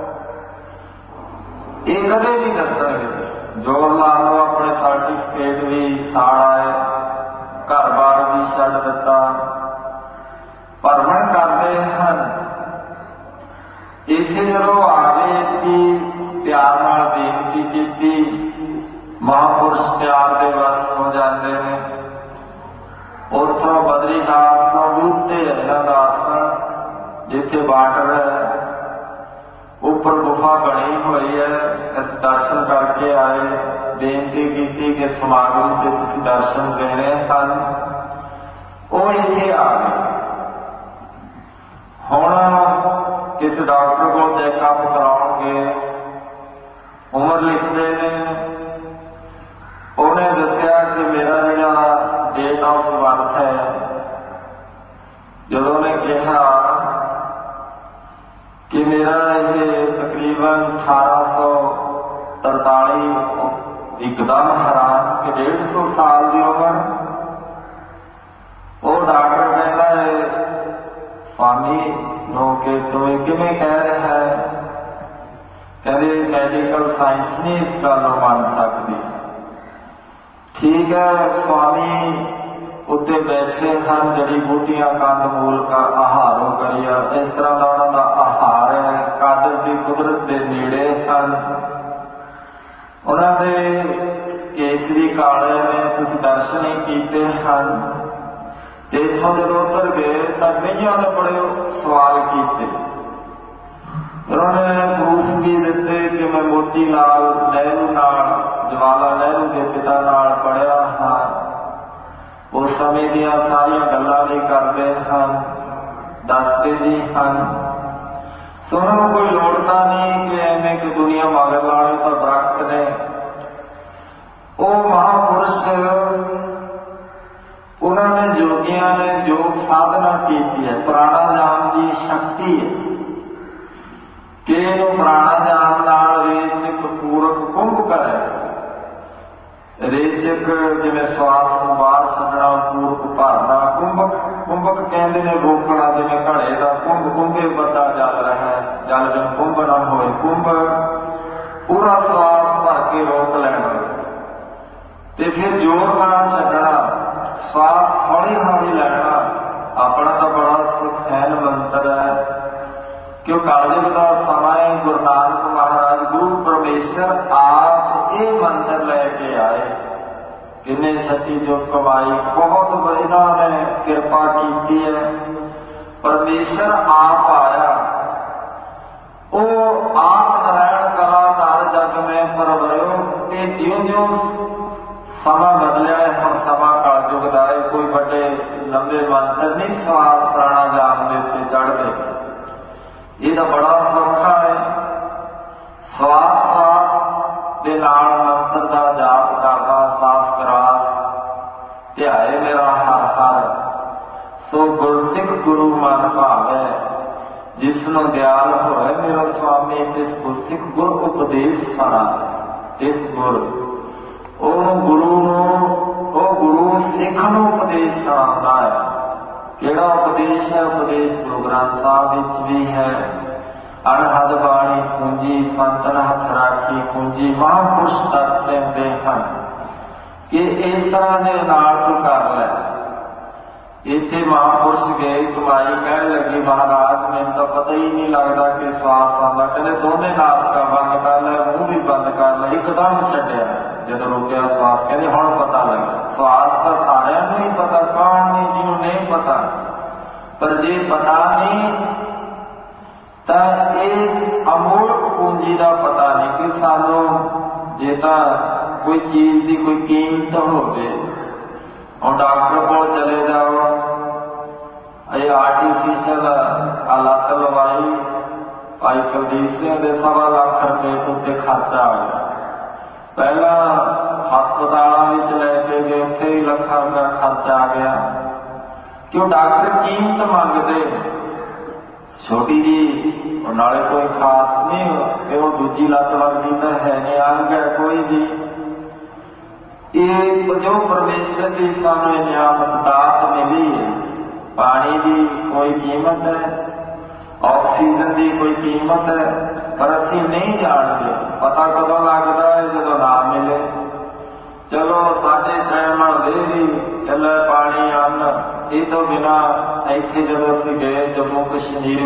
ये कदे नहीं दसणगे। जोर ला लो अपने सर्टिफिकेट भी साड़ा है, घर बार भी छड्ड दिता, भरमण करते हैं। इत्थे जदों आ गए कि प्यार नाल बेनती की, महापुरुष प्यार के वस हो जाते हैं। उथों बद्रीनाथ तो बूते इन्हां दा आसन, जिथे बार्डर है, ऊपर गुफा बनी हुई है। इस दर्शन करके आए, बेनती की कि समागम से तुसीं दर्शन देने हैं। वो इत्थे आ गए। हुण किसी डॉक्टर को चैकअप कराउणगे, उम्र लिखते हैं। उन्हें दसिया कि मेरा जिहड़ा डेट ऑफ बर्थ है, जदों ने कहा कि मेरा ये तकरीबन अठारह सौ तरताली एकदम हैरान कि डेढ़ सौ साल की उम्र। वो डॉक्टर कहता है स्वामी नो कि तुम्हें किवें कह रहा है? कहते मैडिकल साइंस नहीं इस गल नूं मन सकती। ठीक है, स्वामी उत्ते बैठे हैं, जड़ी बूटियां कंद मूल का आहारों करिया, इस तरह का उन्होंने आहार है, कादर की कुदरत के नेड़े हैं। उन्होंने केसरी काले ने तुसीं दर्शन ही कीते हैं। इत्थों जदों उतर गए तो कईयां ने बड़े सवाल किए। उन्होंने प्रूफ भी दिते कि मैं मोती लाल नेहरू नाल, जवाहरलाल नेहरू के पिता नाल पढ़िया हाँ, उस समय दियां सारियां गल्लां भी करते हैं, दसते भी हैं। सो उन्होंने कोई लोड़ता नहीं कि एवें कि दुनिया मगर लाने तो दरख्त ने। वो महापुरुष उन्होंने योगियां ने योग साधना की है, प्राणायाम की शक्ति है कि प्राणायाम नाल रेचक पूरक कुंभ करे। रेचक जिवें श्वास नूं बाहर छड्डना, पूरक भरना, कुंभक कुंभक कहते ने रोकना, जिवें घड़े का कुंभ कुंभे बड़ा जल रहा है, जल जिवें कुंभ ना होए। कुंभ पूरा श्वास भर के रोक लेना ते फिर जोर नाल छड्डना, श्वास हौली हौली लेना। अपना तो बड़ा सुखैन मंत्र है कि कलयुग का समा है। गुरु नानक महाराज गुरु परमेश्वर आप ये मंत्र लैके आए, किन्ने सती जो कमाई, बहुत इन्होंने कृपा की है। परमेश्वर आप आया, वो आप नारायण कलाधार जग में परवयो। ते ज्यों ज्यों समा बदलिया है, हम समा कलयुग का है, कोई बड़े लंबे मंत्र नहीं श्वास प्राणायाम के उत्ते चढ़ते। ये तो बड़ा सौखा है, श्वास श्वास के नाल मंत्र का जाप करना, सांस ग्रास ध्याए मेरा हर हर। सो गुरसिख गुरु मन भावे, जिसनों दयाल होए मेरा स्वामी, तिस गुरसिख गुर उपदेश सुना। तिस गुर ओ गुरु ओ गुरु सिख नूं उपदेश सुणांदा है। किहड़ा उपदेश है? उपदेश गुरु ग्रंथ साहब विच भी है। अनहद बाणी पूंजी संतन हथ राखी पूंजी, महापुरुष दस देंदे हैं कि इस तरह के नाल तू कर लै। इत्थे महापुरुष गए कमाई कह लगी महाराज मैंने तो पता ही नहीं लगता कि श्वास आंदा। कहते दोने नासका बंद कर लै मूँह भी बंद कर लै एकदम छड्डिया जब रुकिया श्वास कहते हुण पता लगा। श्वास तो सारिਆਂ ਨੂੰ ही पता कौन नहीं जिन्हों नहीं पता पर जे पता नहीं तो इस अमोलक पूंजी का पता नहीं कि सानू जे तो कोई चीज़ की कोई कीमत होवे और डॉक्टर को चले जाओ ये आर्टिफिशियल लत लवाई भाई कुलदीप सिंह के सवा लाख रुपए के उत्ते खर्चा आ गया। पहला हस्पतालों में लैके गए उत्थे भी लखा रुपया खर्चा आ गया क्यों डॉक्टर कीमत मंगते छोटी जी नाले कोई खास नहीं कि वो दूजी लत वर्गी तो है नहीं अंग है कोई भी ये जो परमेश्वर की सानू नियामत दात मिली है पानी की कोई कीमत है ऑक्सीजन की कोई कीमत है पर असी नहीं जानते पता कदों लगता है जो ना मिले। चलो साढ़े टाइम दे भी चले पानी अन्न ये तो बिना इत्थे जो असी गए जम्मू कश्मीर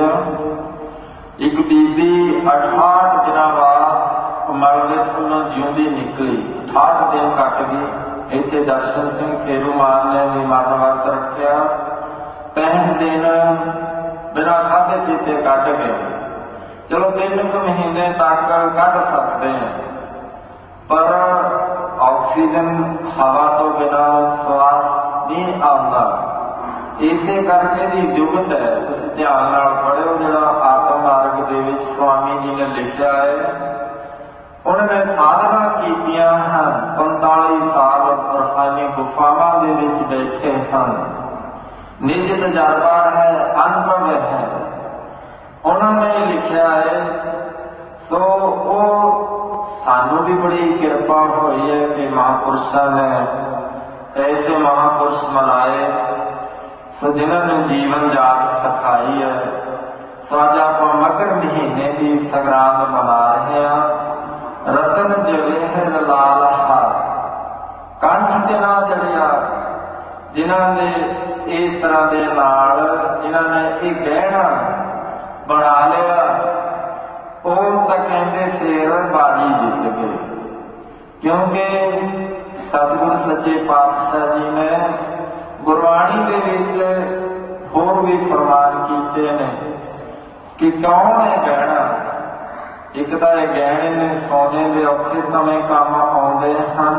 विच एक बीबी अठाहठ दिन बाद मरदे थल्लों जिउंदी निकली अठाहठ दिन कट गई। इत्थे दर्शन सिंह फेरूमान ने भी मरण वर्त रखिया पैंठ दिन बिना खाधे पीते कट गए। चलो तीन कु महीने तक कट सकते हैं पर ऑक्सीजन हवा तो बिना श्वास नहीं आता। इसे करके भी जुगत है तुसीं ध्यान नाल पढ़ियो जिहड़ा आत्म मार्ग दे विच स्वामी जी ने लिखिया है उन्होंने साधना कीतियां हैं पैंताली साल बर्फानी गुफावां दे विच बैठे हैं निज तजर्बा है अनुभव है उन्होंने लिखिया है। तो वो सानू भी बड़ी कृपा हुई है कि महापुरुषों ने ऐसे महापुरुष मनाए सो जिन्होंने जीवन जात सिखाई है। सो अज आप मगर महीने की संग्रांद मना रहे हैं। रतन जवेहर लाल हार कंठ ते ना चढ़िया जिन्होंने इस तरह के नाल जिन्होंने ये गहना बना लिया वो तो कहते फिर बाजी जीत गए क्योंकि सतगुरु सच्चे पातशाह जी ने गुरबाणी के विच होर भी फरमान किए ने कि कौन है गहना। एक तो यह गहने ने सोने के औखे समय काम आते हैं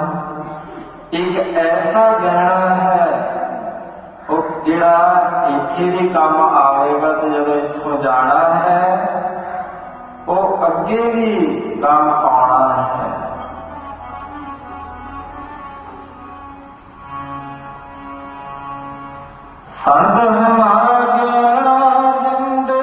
एक ऐसा गहना है वो जिहड़ा इत्थे भी काम आएगा तो जब इत्थों जाना है वो अगे भी काम आना है। संत हमारा गहना जिंदे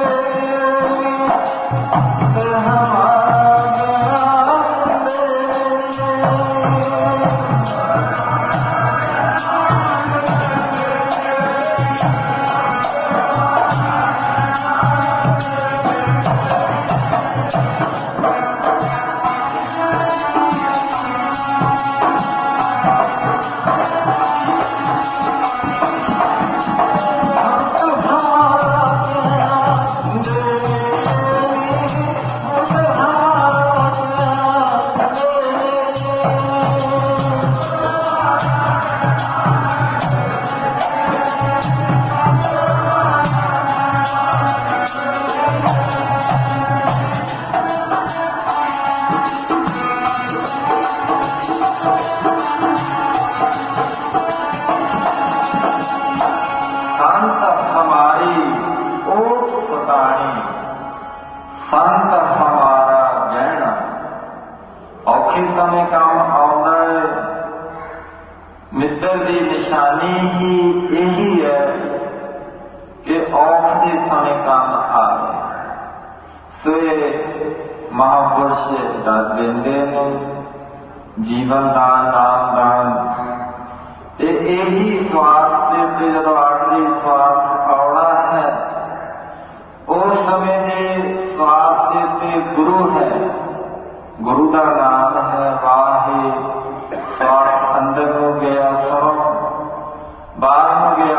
संत हमारा गहना औखे समय काम आउंदा है। मित्र की निशानी ही यही है कि औख के समय काम आवे। सो महापुरुष दस देंदे ने जीवन दान नाम दान ते यही श्वास के जो आखिरी श्वास आउना है उस समय के श्वास के गुरु है, गुरु का नाम है वाहे। श्वास अंदर को गया सौ बाहर को गया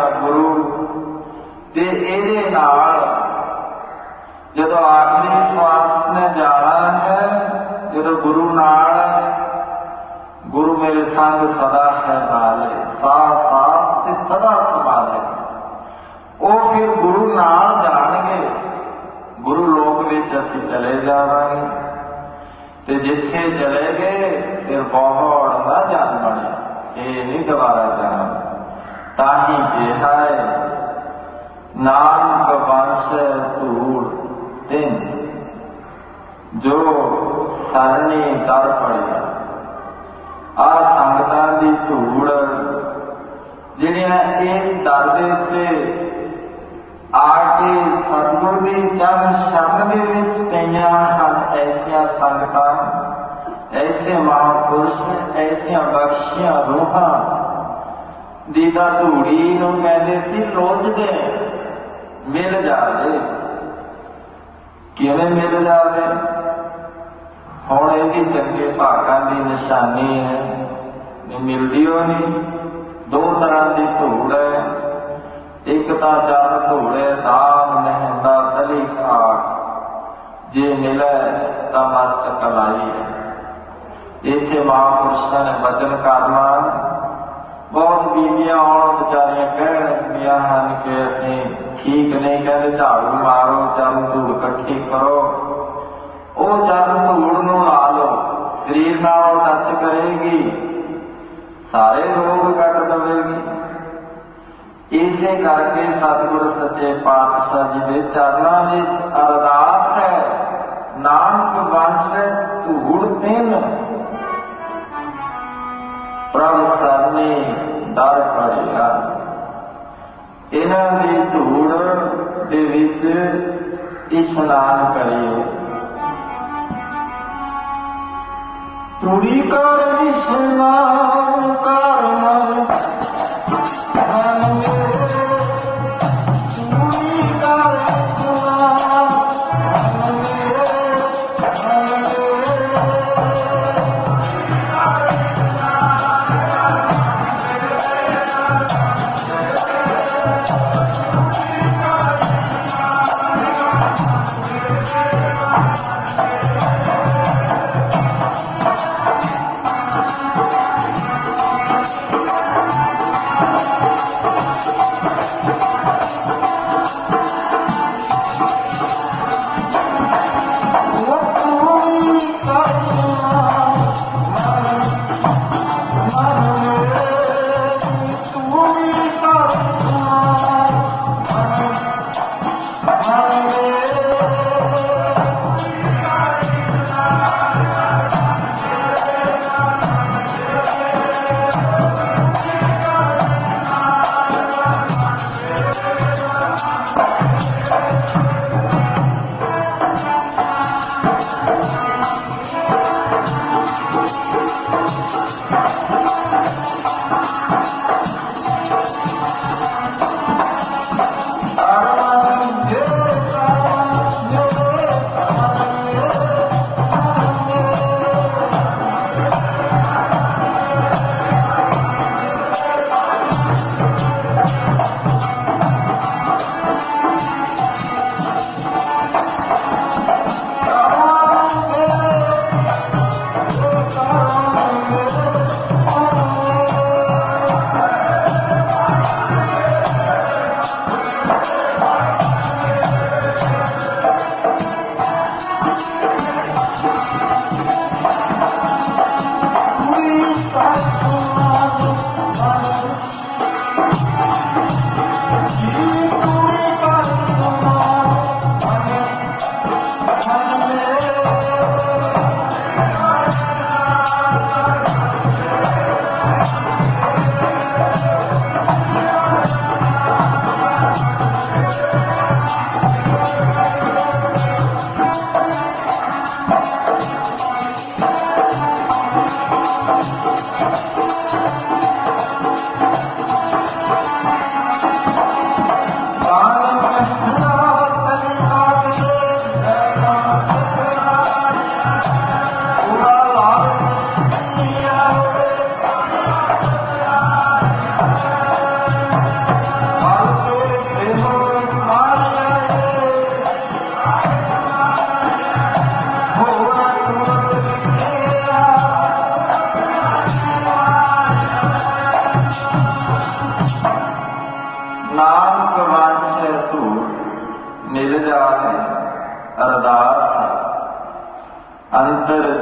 ਤੇ ਇਹਦੇ ਨਾਲ ਜਦੋਂ ਆਖਰੀ ਸਵਾਸ ਨੇ ਜਾਣਾ ਹੈ, ਜਦੋਂ ਗੁਰੂ ਨਾਲ, ਗੁਰੂ ਮੇਰੇ ਸੰਗ ਸਦਾ ਹੈ ਨਾਲੇ, ਸਾਹ ਸਾਹ ਤੇ ਸਦਾ ਸੰਭਾਲੇ, ਉਹ ਫਿਰ ਗੁਰੂ ਨਾਲ ਜਾਣਗੇ। ਗੁਰੂ ਲੋਕ ਵਿੱਚ ਅਸੀਂ ਚਲੇ ਜਾਵਾਂਗੇ ਤੇ ਜਿੱਥੇ ਚਲੇ ਗਏ ਫਿਰ ਬਹੁਤ ਨਾ ਜਾਣ ਬਣੇ, ਇਹ ਨਹੀਂ ਦੁਬਾਰਾ ਜਾਣਾ। ਤਾਂ ਹੀ ਕਿਹਾ ਹੈ ਨਾਨਕ ਵੰਸ਼ ਧੂੜ ਤਿੰਨ, ਜੋ ਸਰਣੀ ਦਰ ਪੜਿਆ। ਆਹ ਸੰਗਤਾਂ ਦੀ ਧੂੜ ਜਿਹੜੀਆਂ ਇਸ ਦਰ ਦੇ ਉੱਤੇ ਆ ਕੇ ਸਤਿਗੁਰ ਦੀ ਚਰਨ ਸ਼ਰਨ ਦੇ ਵਿੱਚ ਪਈਆਂ ਹਨ, ਐਸੀਆਂ ਸੰਗਤਾਂ, ਐਸੇ ਮਹਾਂਪੁਰਸ਼, ਐਸੀਆਂ ਬਖਸ਼ੀਆਂ ਰੂਹਾਂ ਦੀ ਤਾਂ ਧੂੜੀ ਨੂੰ ਕਹਿੰਦੇ ਸੀ ਲੋਚਦੇ, ਮਿਲ ਜਾਵੇ। ਕਿਵੇਂ ਮਿਲ ਜਾਵੇ? ਹੁਣ ਇਹਦੀ ਚੰਗੇ ਭਾਗਾਂ ਦੀ ਨਿਸ਼ਾਨੀ ਹੈ, ਮਿਲਦੀ ਉਹ ਨਹੀਂ। ਦੋ ਤਰ੍ਹਾਂ ਦੀ ਧੂੜ ਹੈ, ਇੱਕ ਤਾਂ ਚਰਨ ਧੂੜੇ ਦਾਮ ਨਹਿੰਦਾ ਤਲੀ ਖਾਕ, ਜੇ ਮਿਲੇ ਤਾਂ ਮਸਤਕ ਲਾਈ। ਇੱਥੇ ਮਹਾਂਪੁਰਸ਼ਾਂ ਨੇ ਬਚਨ ਕਰਨਾ। ਬਹੁਤ ਬੀਬੀਆਂ ਆਉਣ ਵਿਚਾਰੀਆਂ ਕਹਿਣਗੀਆਂ ਹਨ ਕਿ ਅਸੀਂ ਠੀਕ ਨਹੀਂ, ਕਹਿੰਦੇ ਝਾੜੂ ਮਾਰੋ, ਚਰਨ ਧੂੜ ਇਕੱਠੀ ਕਰੋ। ਉਹ ਚਰਨ ਧੂੜ ਨੂੰ ਲਾ ਲਓ, ਸਰੀਰ ਨਾਲ ਟੱਚ ਕਰੇਗੀ, ਸਾਰੇ ਰੋਗ ਕੱਟ ਦੇਵੇਗੀ। ਇਸੇ ਕਰਕੇ ਸਤਿਗੁਰ ਸੱਚੇ ਪਾਤਸ਼ਾਹ ਜੀ ਦੇ ਚਰਨਾਂ ਵਿੱਚ ਅਰਦਾਸ ਹੈ, ਨਾਨਕ ਵੰਸ਼ ਧੂੜ ਤਿੰਨ, ਪ੍ਰਭ ਸਰਨੀ ਦਰ ਪੜਿਆ। ਇਹਨਾਂ ਦੀ ਧੂੜ ਦੇ ਵਿੱਚ ਇਸ਼ਨਾਨ ਕਰੀਏ। ਧੂੜੀ ਕਰ ਇਸ਼ਨਾਨ ਕਰ ਮਨ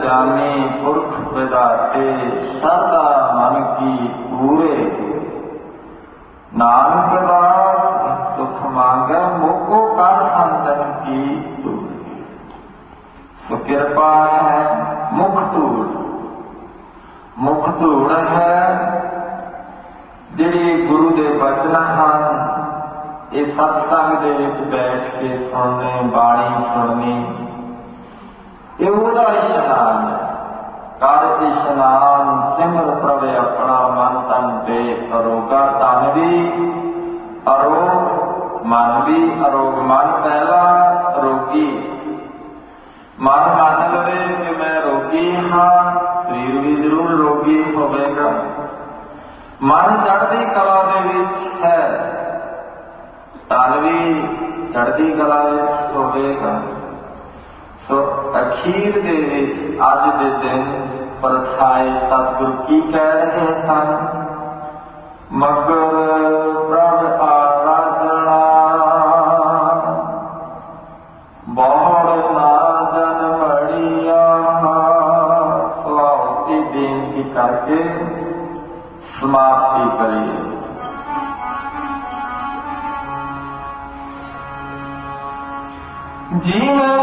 जाने पुरख विधाते सदा मन की पूरे। नानक दास सुख मांगे मोको कर संतन की दूर। सो कृपा है मुख धूड़, मुख धूड़ है जिहड़ी गुरु दे वचन हैं। ये सत्संग दे विच बैठ के सुनने, बाणी सुननी, ये उहदा इशनान है। कर इशनान सिमर प्रभ अपना मन तन पे अरोगा। तन भी अरोग, मन भी अरोग। मन पहला रोगी, मन मान लवे कि मैं रोगी हाँ, शरीर भी जरूर रोगी होवेगा। मन चढ़दी कला दे विच है, तन भी चढ़दी कला विच होवेगा। सो अखीर दे विच अज दे दिन परथाए सतगुरु की कह रहे हैं, मगर प्रभ आराधना बहुड़ ना जन बड़िया। सो आओ की बेनती करके समाप्ति करिए। जीवन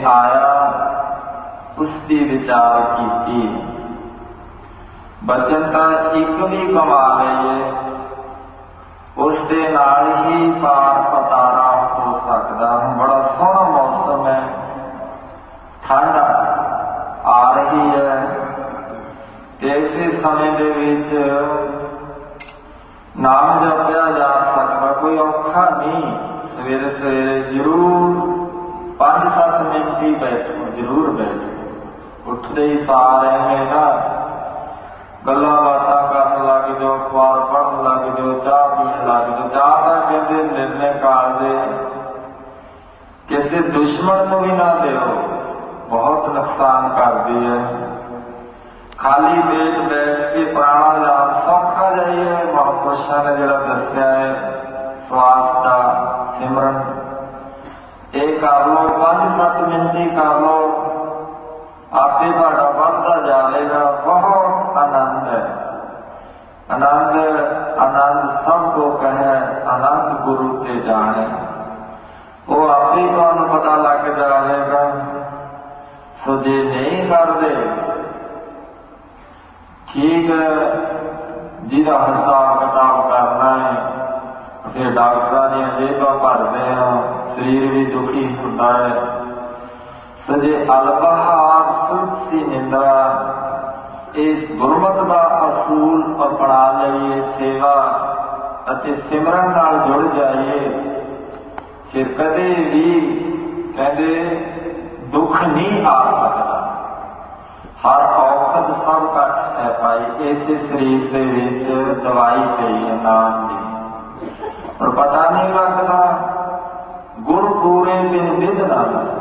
आया उसकी विचार की। बचन तो एक भी कमा लईए उसके नाल ही पार पतारा हो सकता। बड़ा सोहना मौसम है, ठंड आ रही है, इसे समय दे विच नाम जपया जा सकता, कोई औखा नहीं। सवेरे सवेरे जरूर पांच सत्त मिनट ही बैठो, जरूर बैठो। उठते ही सार एवें ना गल्लां बातां करन लग जाओ, अखबार पढ़न लग जाओ, चाह पीण लग जाओ। चाह तां कहंदे निर्णय काल दे किसी दुश्मन को भी ना दिओ, बहुत नुकसान करती है। खाली पेट बैठ के प्राणायाम सौखा जाइए, महापुरुषों ने जिहड़ा दस्सिया है श्वास का सिमरन, ये कर लो, पांच सत्त मिनट ही कर लो, आपे तुहाडा वधदा जाएगा। बहुत आनंद है, आनंद आनंद सबको कहे, आनंद गुरु ते जाने, वो आपे तुहानू पता लग जाएगा। सो जे नहीं करते ठीक जिहदा हिसाब किताब करना है, फिर डॉक्टरां दी जेबां भरदे हैं, शरीर भी दुखी होता है। सजे अलबहार सुख सी निंद्रा, इस गुरमत का असूल अपना लईए, सेवा अते सिमरन नाल जुड़ जाइए, फिर कदे भी कहते दुख नहीं आ सकता। हर औखद सब घट है पाई, इसे शरीर के विच दवाई पई है नाम की, और पता नहीं लगता। गुर पूरे दिन विध ना लगती,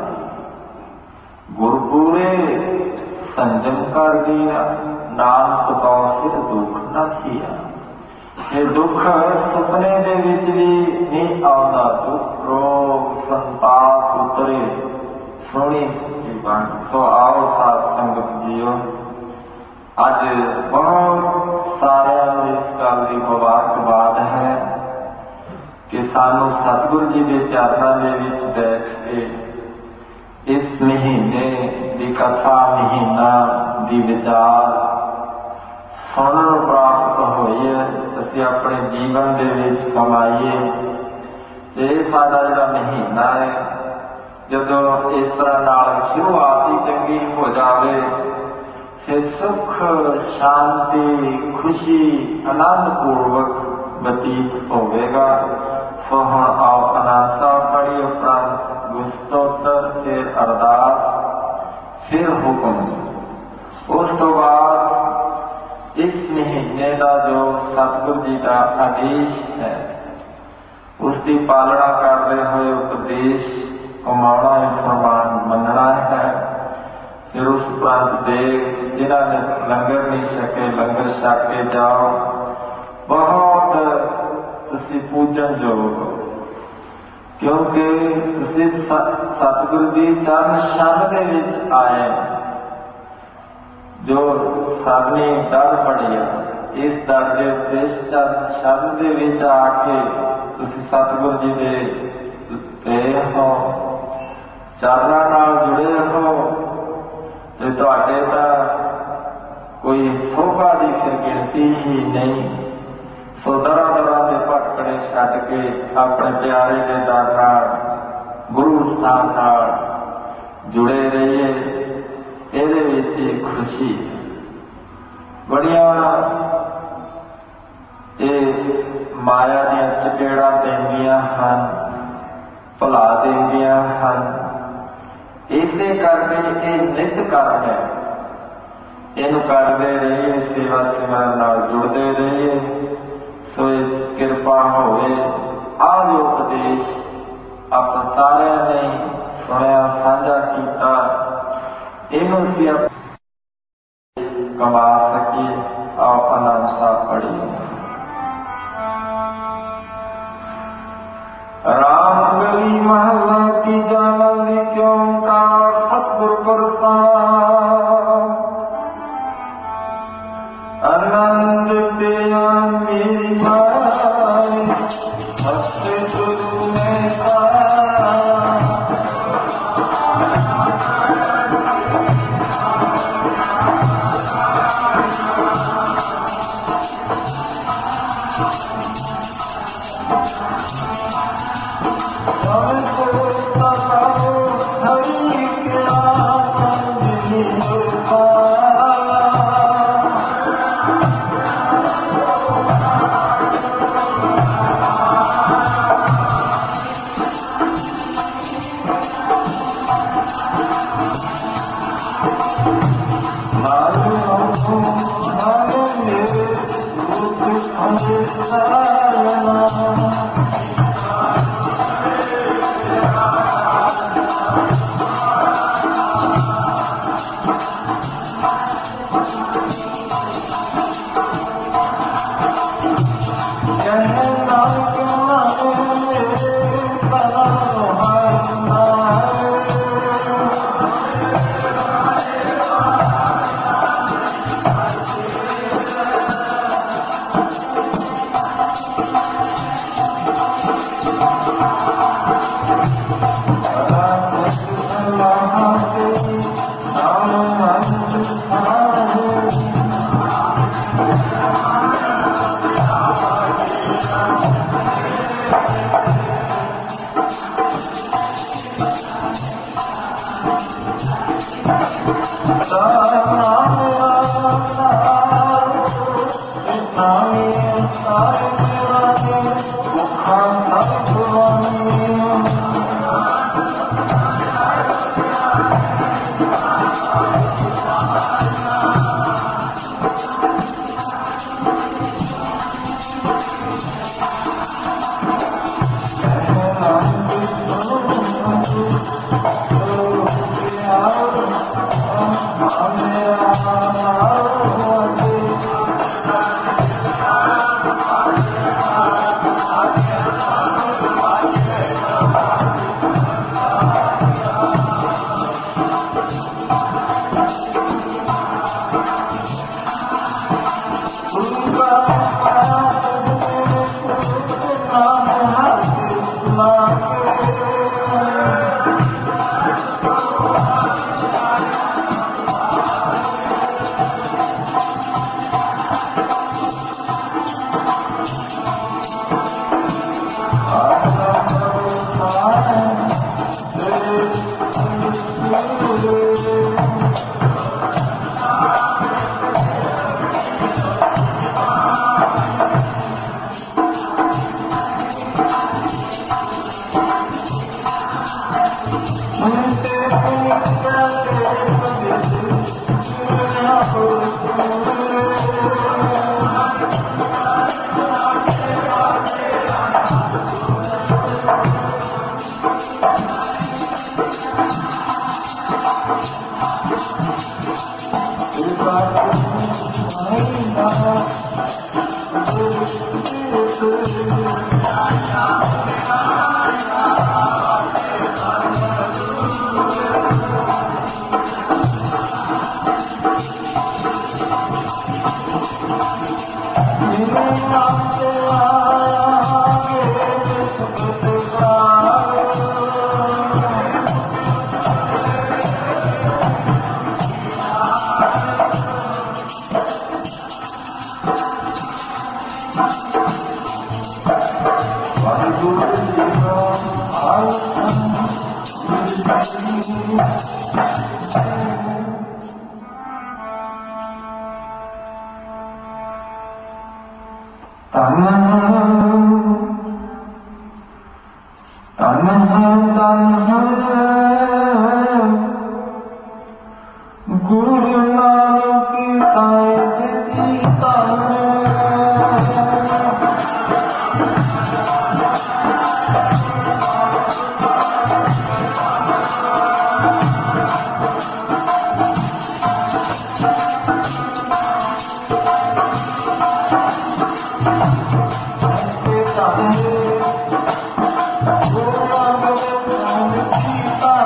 गुर पूरे संजम कर दिया, नाम तो फिर दुख न थिया। ये दुख सुपने दे विच भी नहीं आउंदा, दुख रोग संताप उतरे सोहनी सच्ची बन। सो आओ साध संगत जीओ, अज बहुत सारियां इस गल की मुबारकबाद है कि सानू सतगुरु जी के चरणों के विच बैठ के इस महीने की कथा, महीना की विचार सुनन प्राप्त होई है। असीं अपने जीवन के विच कमाईए। ये साडा जिहड़ा महीना है, जदों इस तरह नाल शुरुआत ही चंगी हो जाए, फिर सुख शांति खुशी आनंदपूर्वक बतीत होवेगा। सो हुण आओ आनंद साहब पढ़िए, उपरंत गुस्तोत्तर, फिर अरदास, फिर हुक्म। उस तो बाद इस महीने का जो सतगुरु जी का आदेश है उसकी पालना करते हुए उपदेश कमाना है, फरमान मनना है। फिर उस उपरंत देव जिन्होंने लंगर नहीं सके लंगर छक के जाओ, बहुत तुसी पूजन योग हो, क्योंकि तुसी सतगुरु की चरण छंद दे विच आए। जो साधनी दर पड़ी है, इस दर के इस चरण छंद दे विच आके तुसी सतगुरु जी दे पे हो, चरणों नाल जुड़े हो, तो तुहाडे तां कोई शोभा की फिर गिनती ही नहीं। सो दरा दरा के भटकने छड्ड के अपने प्यारे के दर नाल गुरु स्थान नाल जुड़े रहिए। इहदे विच खुशी बड़ियां ये माया दी चपेड़ा पैंदियां हन, भुला देंदियां हन। इसे करके ये नित कर्म है, इनू करते रहिए, सेवा सिमरन नाल जुड़ते रहिए। सो कृपा होवे आज उपदेश आप सारिਆਂ ने सुनिया साझा किया, इनू असीं कमा सकिए। आओ आनंद साहब पढ़िए। राम गली महला तीजा नंदी क्यों का सतगुर प्रसाद, आनंद पिया मेरी माई भक्त गुरु में का। Thank you.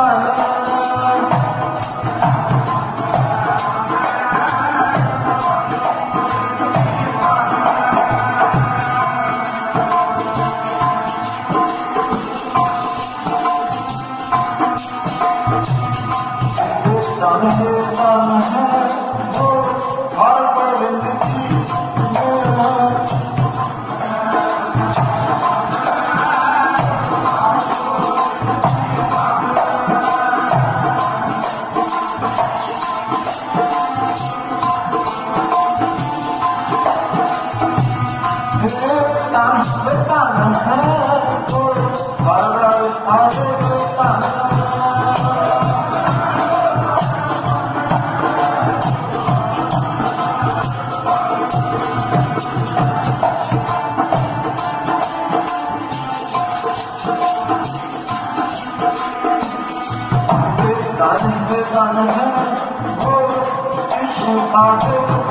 Son of a, oh,